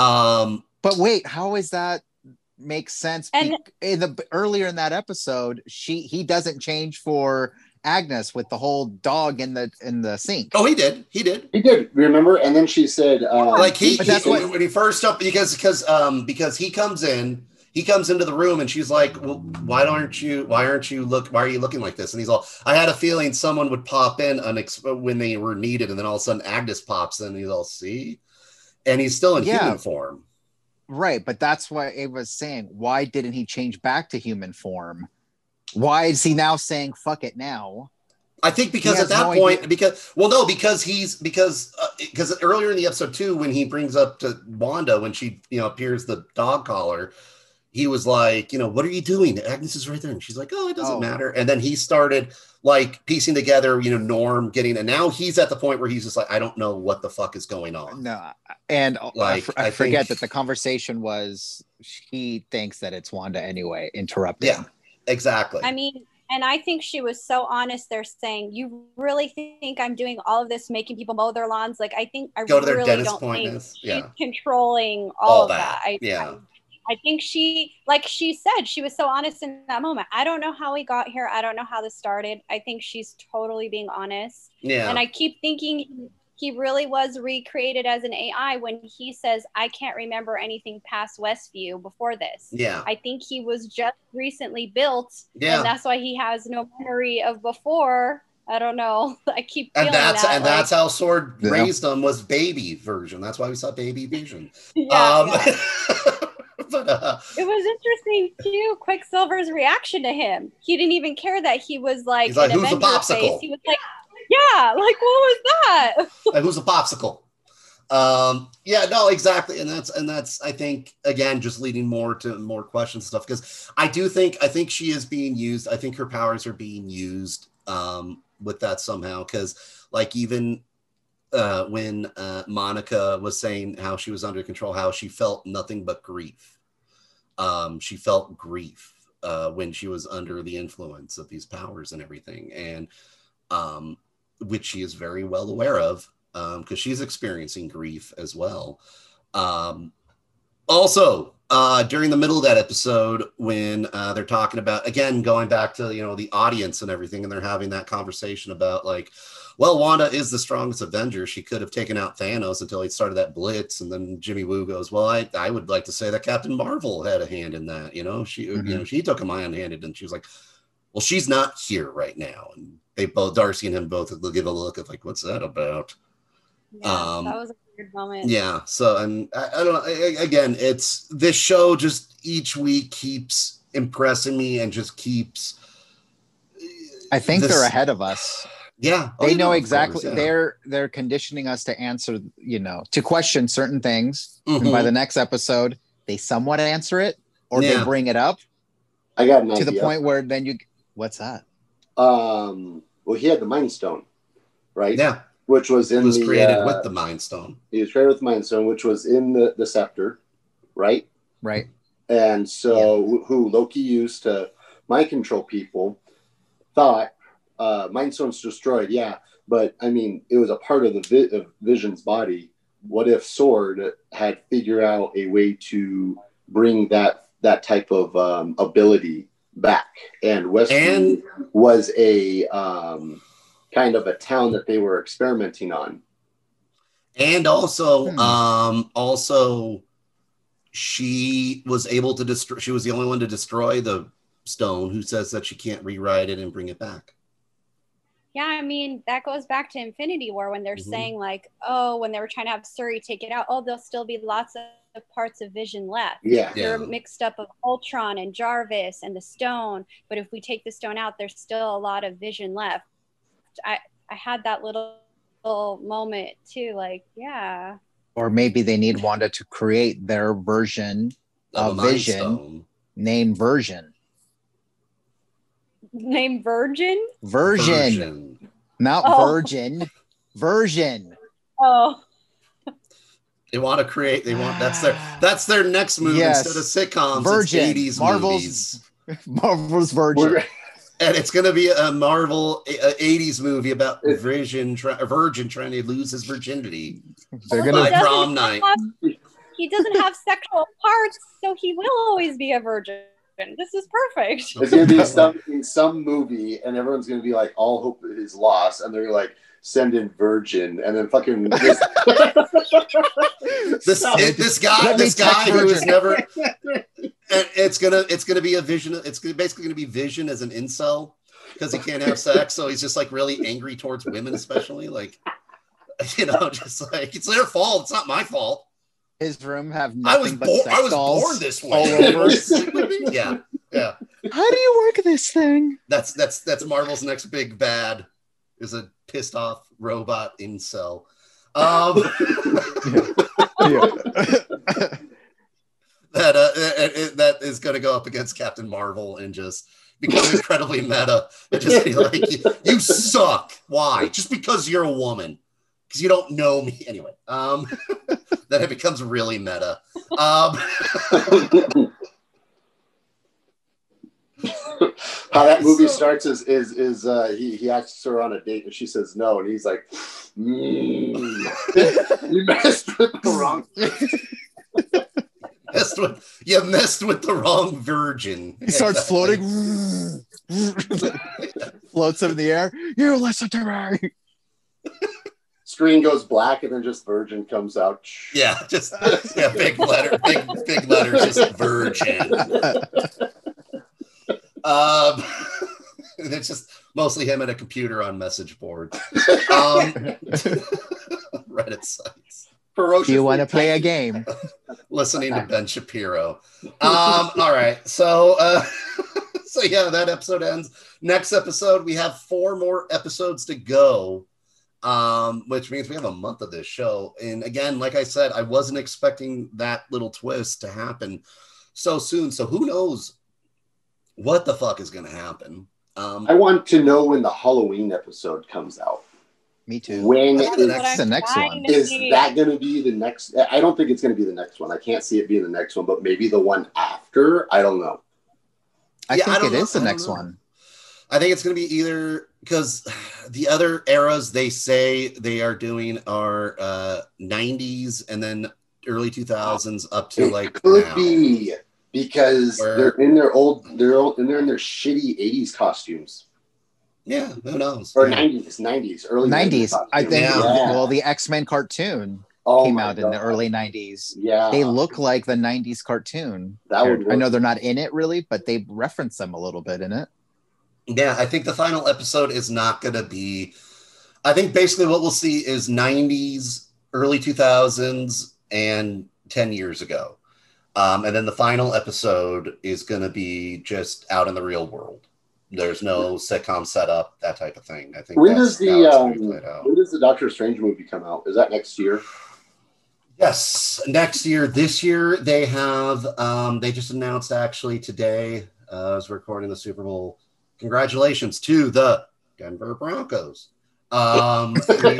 um, But wait, how is that make sense? And- Be- in the earlier in that episode, she he doesn't change for Agnes with the whole dog in the in the sink. oh, he did, he did. He did, remember? And then she said, um, Like he, But he that's what- when he first jumped because because um because he comes in. He comes into the room and she's like, well, why aren't you, why aren't you look, why are you looking like this? And he's all, I had a feeling someone would pop in unex- when they were needed. And then all of a sudden Agnes pops in and he's all, see? And he's still in Yeah. human form. Right, but that's what Ava was saying. Why didn't he change back to human form? Why is he now saying "fuck it" now? I think because He at has that no point, idea. because, well, no, because he's, because, uh, because earlier in the episode too, when he brings up to Wanda, when she, you know, appears the dog collar, he was like, you know, what are you doing? Agnes is right there. And she's like, oh, it doesn't Oh. matter. And then he started like piecing together, you know, Norm getting, and now he's at the point where he's just like, I don't know what the fuck is going on. No, and I Like, f- I I, forget think- that the conversation was he thinks that it's Wanda anyway. Interrupting. Yeah, exactly. I mean, and I think she was so honest there saying, you really think I'm doing all of this, making people mow their lawns? Like, I think I Go to their really dentist don't think appointments. she's Yeah. controlling all, All of that. that. I, Yeah. I think she, like she said, she was so honest in that moment. I don't know how we got here. I don't know how this started. I think she's totally being honest. Yeah. And I keep thinking he really was recreated as an A I when he says, I can't remember anything past Westview before this. yeah. I think he was just recently built, Yeah. and that's why he has no memory of before. I don't know. I keep feeling And that's, that. and like, that's how Sword Yeah. raised him was baby version. That's why we saw baby Vision. yeah, um, yeah. but, uh, It was interesting too. Quicksilver's reaction to him. He didn't even care that he was like He's like, an "Who's the Avenger popsicle?" face. He was like, yeah, like what was that? like, who's a popsicle? Um, yeah, no, exactly. And that's, and that's, I think, again, just leading more to more questions and stuff. Because I do think, I think she is being used. I think her powers are being used um, with that somehow. Because, like, even uh, when uh, Monica was saying how she was under control, how she felt nothing but grief. Um, she felt grief uh, when she was under the influence of these powers and everything. And, um, which she is very well aware of, because um, she's experiencing grief as well. Um, also, uh, during the middle of that episode, when uh, they're talking about, again, going back to, you know, the audience and everything, and they're having that conversation about like, well, Wanda is the strongest Avenger. She could have taken out Thanos until he started that blitz. And then Jimmy Woo goes, well, I, I would like to say that Captain Marvel had a hand in that. You know, she, Mhm. you know, she took him iron-handed, and she was like, well, she's not here right now. And they both, Darcy and him both give a look of like, what's that about? Yeah, Um, that was a weird moment. Yeah. So, and I, I don't know. I- I- again, it's this show just each week keeps impressing me and just keeps. I think this- they're ahead of us. Yeah. Oh, They yeah, know of exactly. course, yeah. They're they're conditioning us to answer, you know, to question certain things. And Mhm. by the next episode, they somewhat answer it, or Yeah. they bring it up I got an to idea. the point where then you, what's that? Um, well, he had the Mind Stone, right? Yeah. Which was It in was the created uh, with the Mind Stone. he was created with the Mind Stone, which was in the the scepter, right? Right. And so, who Loki used to mind control people, thought uh, Mind Stone's destroyed, yeah, but I mean, it was a part of the vi- of Vision's body. What if Sword had figured out a way to bring that that type of um, ability back, and Westview And- was a um, kind of a town that they were experimenting on. And also, Hmm. um, also, she was able to destroy. She was the only one to destroy the stone. Who says that she can't rewrite it and bring it back? Yeah, I mean, that goes back to Infinity War when they're Mhm. saying, like, oh, when they were trying to have Suri take it out, oh, there'll still be lots of parts of Vision left. Yeah. Yeah. They're mixed up of Ultron and Jarvis and the stone. But if we take the stone out, there's still a lot of Vision left. I, I had that little, little moment too, like, yeah. Or maybe they need Wanda to create their version Of a of Mind Vision, Stone. named Version. Name Virgin? Version, Version. not Oh. Virgin. Version. Oh, They want to create. They want that's their that's their next move Yes. instead of sitcoms. Virgin. It's eighties Marvel's- movies, Marvel's Virgin. We're- and it's going to be a Marvel uh, eighties movie about It- Vision, try, a virgin trying to lose his virginity They're Well, by gonna. he doesn't prom night. have- he doesn't have sexual parts, so he will always be a virgin. This is perfect. It's gonna be some in some movie, and everyone's gonna be like, "All hope is lost," and they're like, "Send in Virgin," and then fucking this, This it- this guy, Let me this guy text who is Virgin. never. and It's gonna it's gonna be a Vision. It's gonna, basically gonna be Vision as an incel because he can't have sex, so he's just like really angry towards women, especially like you know, just like it's their fault. It's not my fault. His room have I was nothing but born. sex I was dolls born this way. all over. yeah, yeah. How do you work this thing? That's that's that's Marvel's next big bad is a pissed off robot incel. Um, that uh, it, it- that is going to go up against Captain Marvel and just become incredibly meta. And just be like, you, you suck. Why? Just because you're a woman. Because you don't know me anyway. Um, then it becomes really meta. Um, how that movie So- starts is is is uh, he he asks her on a date, and she says no, and he's like, mm. "You messed with the wrong." messed with, you messed with the wrong virgin. He starts Exactly. floating. Floats him in the air. You listen to me. Screen goes black, and then just Virgin comes out. Yeah, just yeah, big letter, big big letters, just virgin. Um, and it's just mostly him at a computer on message board. Um, Reddit sites, Ferocious. Do you want to play a game? listening to Ben Shapiro. Um, all right, so uh, so yeah, that episode ends. Next episode, we have four more episodes to go. Um, which means we have a month of this show. And again, like I said, I wasn't expecting that little twist to happen so soon. So who knows what the fuck is going to happen? Um, I want to know when the Halloween episode comes out. Me too. When That's is, the next- the next trying one. to is see. that going to be the next? I don't think it's going to be the next one. I can't see it being the next one, but maybe the one after. I don't know. I Yeah, I think don't it know. is the I don't next know. one. I think it's going to be either because the other eras they say they are doing are uh, nineties and then early two thousands up to It like could now. be because Where- they're in their old, they're old, and they're in their shitty eighties costumes Yeah, who knows? or Yeah. nineties, nineties, early nineties. I costumes. think. Yeah. Well, the X Men cartoon Oh came my out in the God. early nineties. Yeah, They look like the nineties cartoon. That would I know work. they're not in it really, but they reference them a little bit in it. Yeah, I think the final episode is not going to be. I think basically what we'll see is nineties, early two thousands, and ten years ago. Um, and then the final episode is going to be just out in the real world. There's no sitcom setup, that type of thing. I think When that's does how the it's gonna be um, played out. when does the Doctor Strange movie come out? Is that next year? Yes, next year. This year they have. Um, they just announced actually today. Uh, I was recording the Super Bowl. Congratulations to the Denver Broncos. Um, we,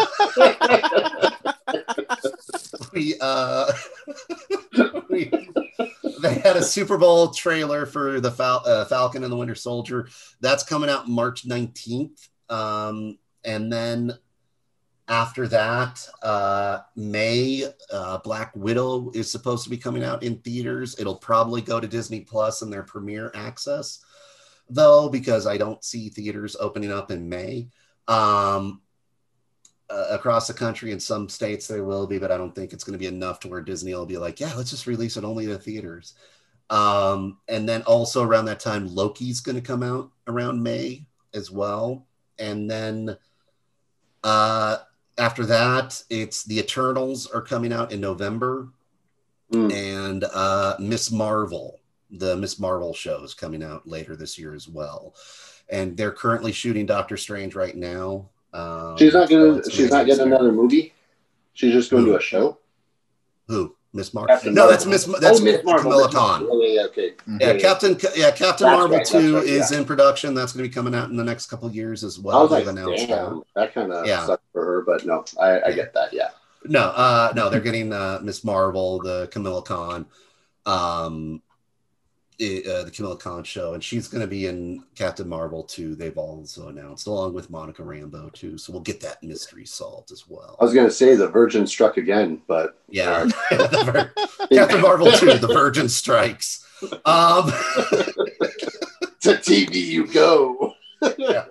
we, uh, we they had a Super Bowl trailer for the Fal- uh, Falcon and the Winter Soldier. That's coming out March nineteenth. Um, and then After that, uh, May, uh, Black Widow is supposed to be coming out in theaters. It'll probably go to Disney Plus and their premiere access, though, because I don't see theaters opening up in May. Um, uh, across the country, in some states there will be, but I don't think it's going to be enough to where Disney will be like, yeah, let's just release it only to theaters. Um, and then also around that time, Loki's going to come out around May as well. And then uh, after that, it's the Eternals are coming out in November. Mm. And uh, Miss Marvel, the Miss Marvel show is coming out later this year as well. And they're currently shooting Doctor Strange right now. Um, she's not gonna. She's not getting another movie. She's just going Who? to a show. Who? Miss Marvel? No, that's Miss. That's oh, Miss Marvel. Camilla Khan. Oh, yeah, okay. Yeah, Captain. Yeah, Captain that's Marvel right, two right, is yeah. in production. That's going to be coming out in the next couple of years as well. I was like, announced damn, that, that kind of yeah. sucked for her, but no, I, I get that. Yeah. No, uh, no, they're getting uh, Miss Marvel, the Camilla Khan, um, it, uh, the Camilla Khan show, and she's going to be in Captain Marvel two. They've also announced, along with Monica Rambeau too. So we'll get that mystery solved as well. I was going to say the Virgin struck again, but yeah, the Vir- Captain Marvel two, the Virgin strikes. Um, to T V you go. Yeah.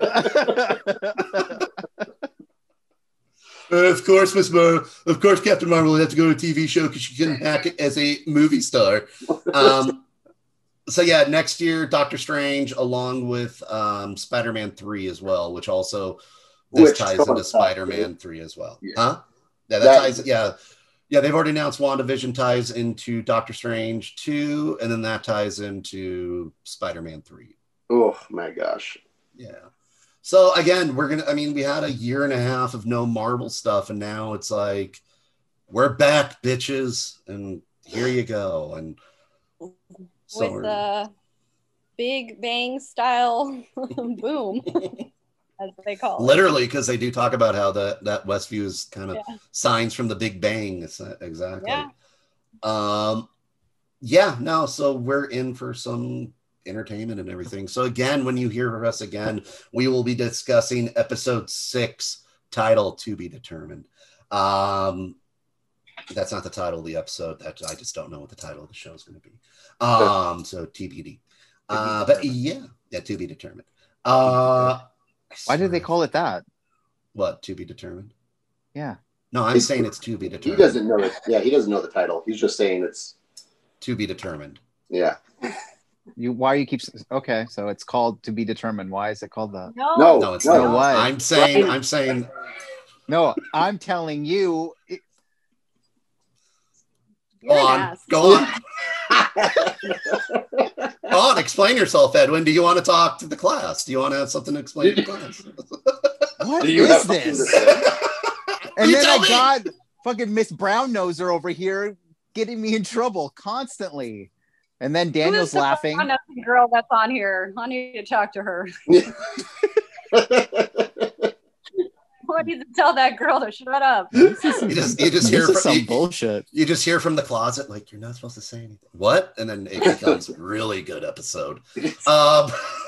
Uh, of course, Miss Marvel. Of course, Captain Marvel would have to go to a T V show because she couldn't hack it as a movie star. Um, so yeah, next year, Doctor Strange, along with um, Spider-Man three as well, which also this which ties into Spider-Man three as well. Yeah. Huh? Yeah, that, that ties. Yeah, yeah. They've already announced WandaVision ties into Doctor Strange two, and then that ties into Spider-Man three. Oh my gosh. Yeah. So again, we're gonna. I mean, we had a year and a half of no Marvel stuff, and now it's like we're back, bitches, and here you go. And so with the Big Bang style boom, as they call it. Literally, because they do talk about how that that Westview is kind of yeah. signs from the Big Bang. Exactly. Yeah. Um. Yeah. No. So we're in for some entertainment and everything. So again, when you hear us again, we will be discussing episode six, title to be determined. Um, that's not the title of the episode. That I just don't know what the title of the show is going to be. Um, so T B D. Uh, but yeah, yeah, to be determined. Uh, Why did they call it that? What, to be determined? Yeah. No, I'm it's, saying it's to be determined. He doesn't know it. Yeah, he doesn't know the title. He's just saying it's to be determined. Yeah. You why you keep okay? So it's called to be determined. Why is it called that? No, no, no it's no. not. What? I'm saying, I'm saying. No, I'm telling you. It... Go on, go on. Go on, explain yourself, Edwin. Do you want to talk to the class? Do you want to have something to explain to the class? What is this? And you then I me. got fucking Miss Brown Noser over here getting me in trouble constantly. And then Daniel's laughing. The girl that's on here. I need to talk to her. I need to tell that girl to shut up. You just you just hear from from, some you, bullshit. You just hear from the closet like you're not supposed to say anything. What? And then it becomes a really good episode. Um,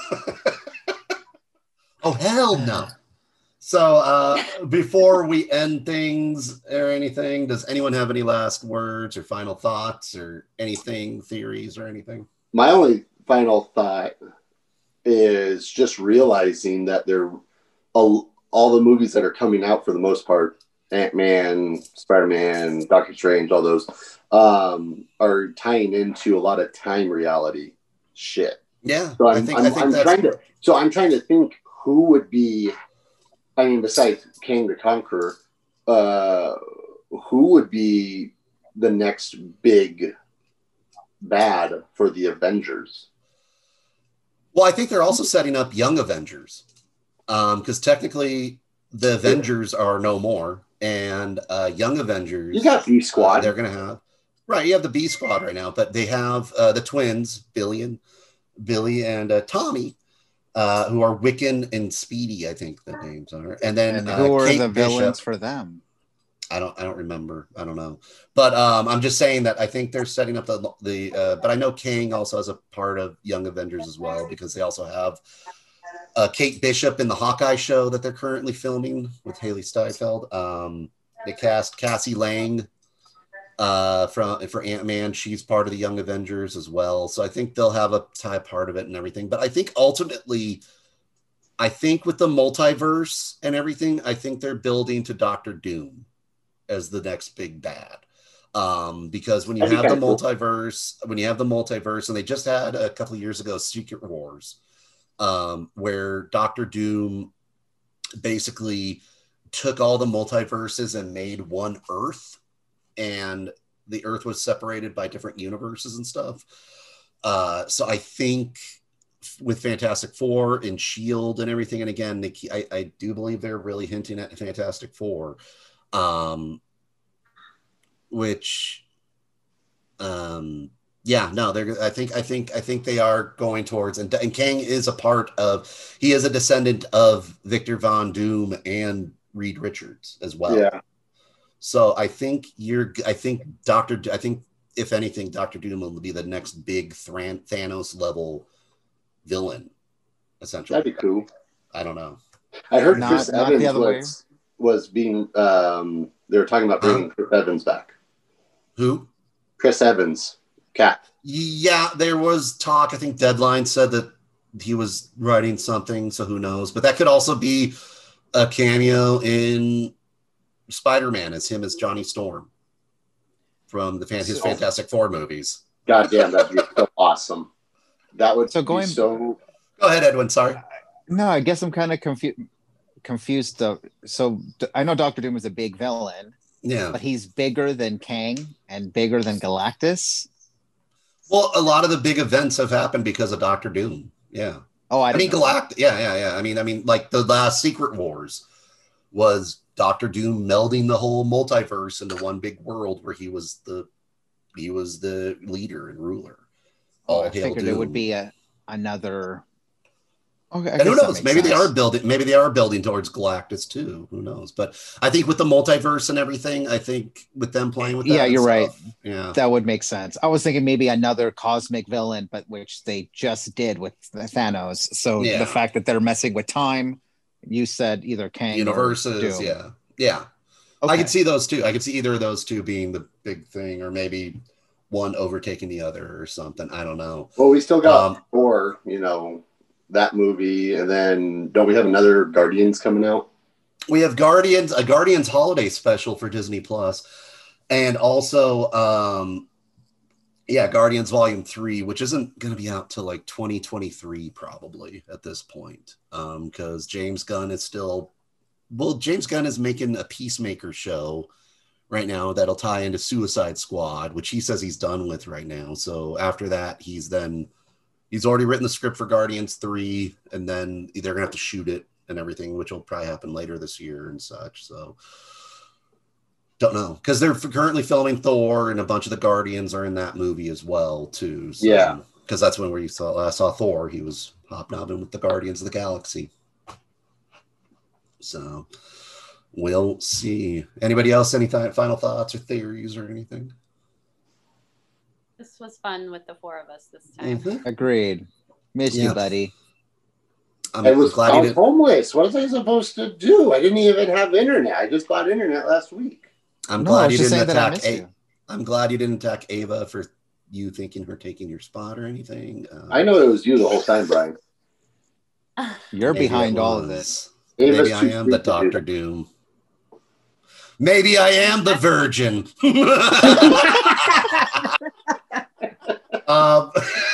oh hell no. So uh, before we end things or anything, does anyone have any last words or final thoughts or anything, theories or anything? My only final thought is just realizing that they're all, all the movies that are coming out for the most part, Ant-Man, Spider-Man, Doctor Strange, all those, um, are tying into a lot of time reality shit. Yeah, so I'm, I think, I'm, I think I'm that's... trying to. So I'm trying to think who would be. I mean, besides King the Conqueror, uh, who would be the next big bad for the Avengers? Well, I think they're also setting up Young Avengers, because um, technically the Avengers are no more, and uh, Young Avengers. You got B Squad. Uh, they're going to have right. You have the B Squad right now, but they have uh, the twins, Billy and Billy and uh, Tommy. Uh, who are Wiccan and Speedy, I think the names are, and then and who uh, are Kate the Bishop. villains for them? I don't, I don't remember. I don't know, but um, I'm just saying that I think they're setting up the the. Uh, but I know King also has a part of Young Avengers as well because they also have uh, Kate Bishop in the Hawkeye show that they're currently filming with Haley Steinfeld. Um, they cast Cassie Lang uh, from for Ant-Man. She's part of the Young Avengers as well. So I think they'll have a tie part of it and everything. But I think ultimately, I think with the multiverse and everything, I think they're building to Doctor Doom as the next big bad. Um, because when you have the multiverse, when you have the multiverse, and they just had a couple of years ago, Secret Wars, um, where Doctor Doom basically took all the multiverses and made one Earth, and the Earth was separated by different universes and stuff. Uh, so I think with Fantastic Four and Shield and everything, and again, they, I, I do believe they're really hinting at Fantastic Four. Um, which um yeah no they're i think i think i think they are going towards, and, and Kang is a part of, he is a descendant of Victor Von Doom and Reed Richards as well. Yeah. So I think you're i think Dr. I think if anything, Doctor Doom will be the next big Thran- Thanos level villain, essentially. That'd be cool. I don't know. I heard Not- Chris not the Evans other way. was, was being um they were talking about bringing Chris Evans back. Who? Chris Evans, Cap. Yeah, there was talk. I think Deadline said that he was writing something, so who knows? But that could also be a cameo in Spider-Man as him as Johnny Storm from the fan- his So- Fantastic Four movies. God damn, that'd be so awesome. That would So going- be so. Go ahead, Edwin. Sorry. No, I guess I'm kind of confused. Confused. Though. So d- I know Doctor Doom is a big villain, Yeah. but he's bigger than Kang and bigger than Galactus. Well, a lot of the big events have happened because of Doctor Doom. Yeah. Oh, I, I, don't mean, know. Galactus. Yeah, yeah, yeah. I mean, I mean, like the last Secret Wars was Doctor Doom melding the whole multiverse into one big world where he was the he was the leader and ruler. Oh, All I hail figured it would Doom. be a another. Okay, I And who guess that knows? makes Maybe they sense. are building. Maybe they are building towards Galactus too. Who knows? But I think with the multiverse and everything, I think with them playing with that, Yeah, and you're right. stuff, Yeah, That would make sense. I was thinking maybe another cosmic villain, but which they just did with Thanos. So Yeah. the fact that they're messing with time, you said either Kang universes. or Doom. Yeah, yeah. Okay. I could see those two. I could see either of those two being the big thing, or maybe one overtaking the other, or something. I don't know. Well, we still got Um, Thor, you know, that movie, and then don't we have another Guardians coming out? We have Guardians, a Guardians holiday special for Disney Plus, and also, um, yeah, Guardians Volume Three, which isn't going to be out till like twenty twenty-three probably at this point, because James Gunn is still, well, James Gunn is making a Peacemaker show right now that'll tie into Suicide Squad, which he says he's done with right now. So after that, he's then he's already written the script for Guardians three, and then they're gonna have to shoot it and everything, which will probably happen later this year and such. So don't know, because they're f- currently filming Thor, and a bunch of the Guardians are in that movie as well too. So, Yeah. because that's when we saw last saw Thor. He was hobnobbing with the Guardians of the Galaxy. So we'll see. Anybody else? Any th- final thoughts or theories or anything? This was fun with the four of us this time. Mhm. Agreed. Miss Yeah. you, buddy. I'm I was, glad I you was did. homeless. What was I supposed to do? I didn't even have internet. I just bought internet last week. I'm No, I glad was you just didn't saying that I attack. missed A- you. I'm glad you didn't attack Ava for you thinking her taking your spot or anything. Um, I know it was you the whole time, Brian. You're maybe behind it all of was. it. Ava's Maybe I too am the sweet to do Doctor that. Doom. Maybe I am the Virgin. um,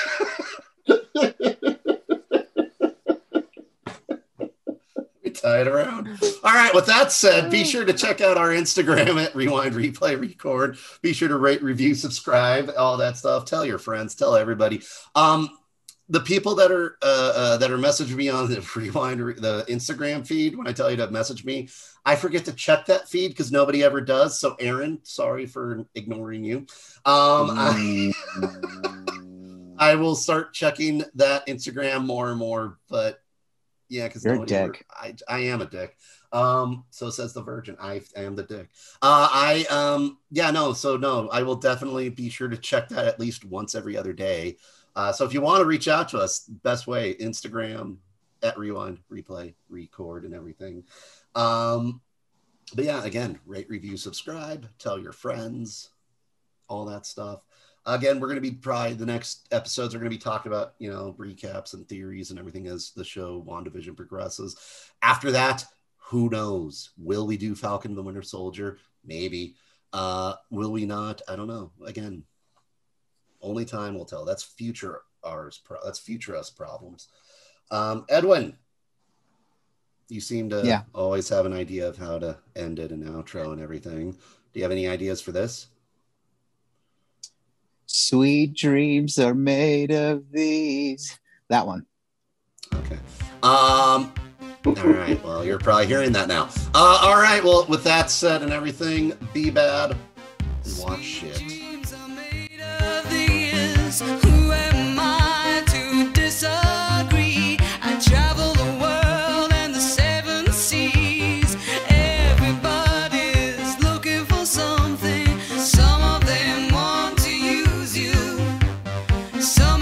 we tie it around. All right. With that said, be sure to check out our Instagram at Rewind, Replay, Record. Be sure to rate, review, subscribe, all that stuff. Tell your friends. Tell everybody. Um, the people that are uh, uh, that are messaging me on the Rewind, the Instagram feed, when I tell you to message me, I forget to check that feed because nobody ever does. So, Aaron, sorry for ignoring you. Um, I, I will start checking that Instagram more and more. But yeah, because You're a dick. I, I am a dick. Um, so says the Virgin. I, I am the dick. Uh, I um, yeah, no. So no, I will definitely be sure to check that at least once every other day. Uh, so if you want to reach out to us, best way, Instagram, at Rewind, Replay, Record, and everything. Um, but yeah, again, rate, review, subscribe, tell your friends, all that stuff. Again, we're going to be probably the next episodes are going to be talking about, you know, recaps and theories and everything as the show WandaVision progresses. After that, who knows? Will we do Falcon and the Winter Soldier? Maybe. Uh, will we not? I don't know. Again, only time will tell. That's future ours. Pro- that's future us problems. Um, Edwin, you seem to Yeah. always have an idea of how to end it and outro and everything. Do you have any ideas for this? Sweet dreams are made of these. That one. Okay. Um, all right. Well, you're probably hearing that now. Uh, all right. Well, with that said and everything, be bad and watch shit. Dreams are made of these. Who am I to disagree? I travel the world and the seven seas. Everybody's looking for something. Some of them want to use you. Some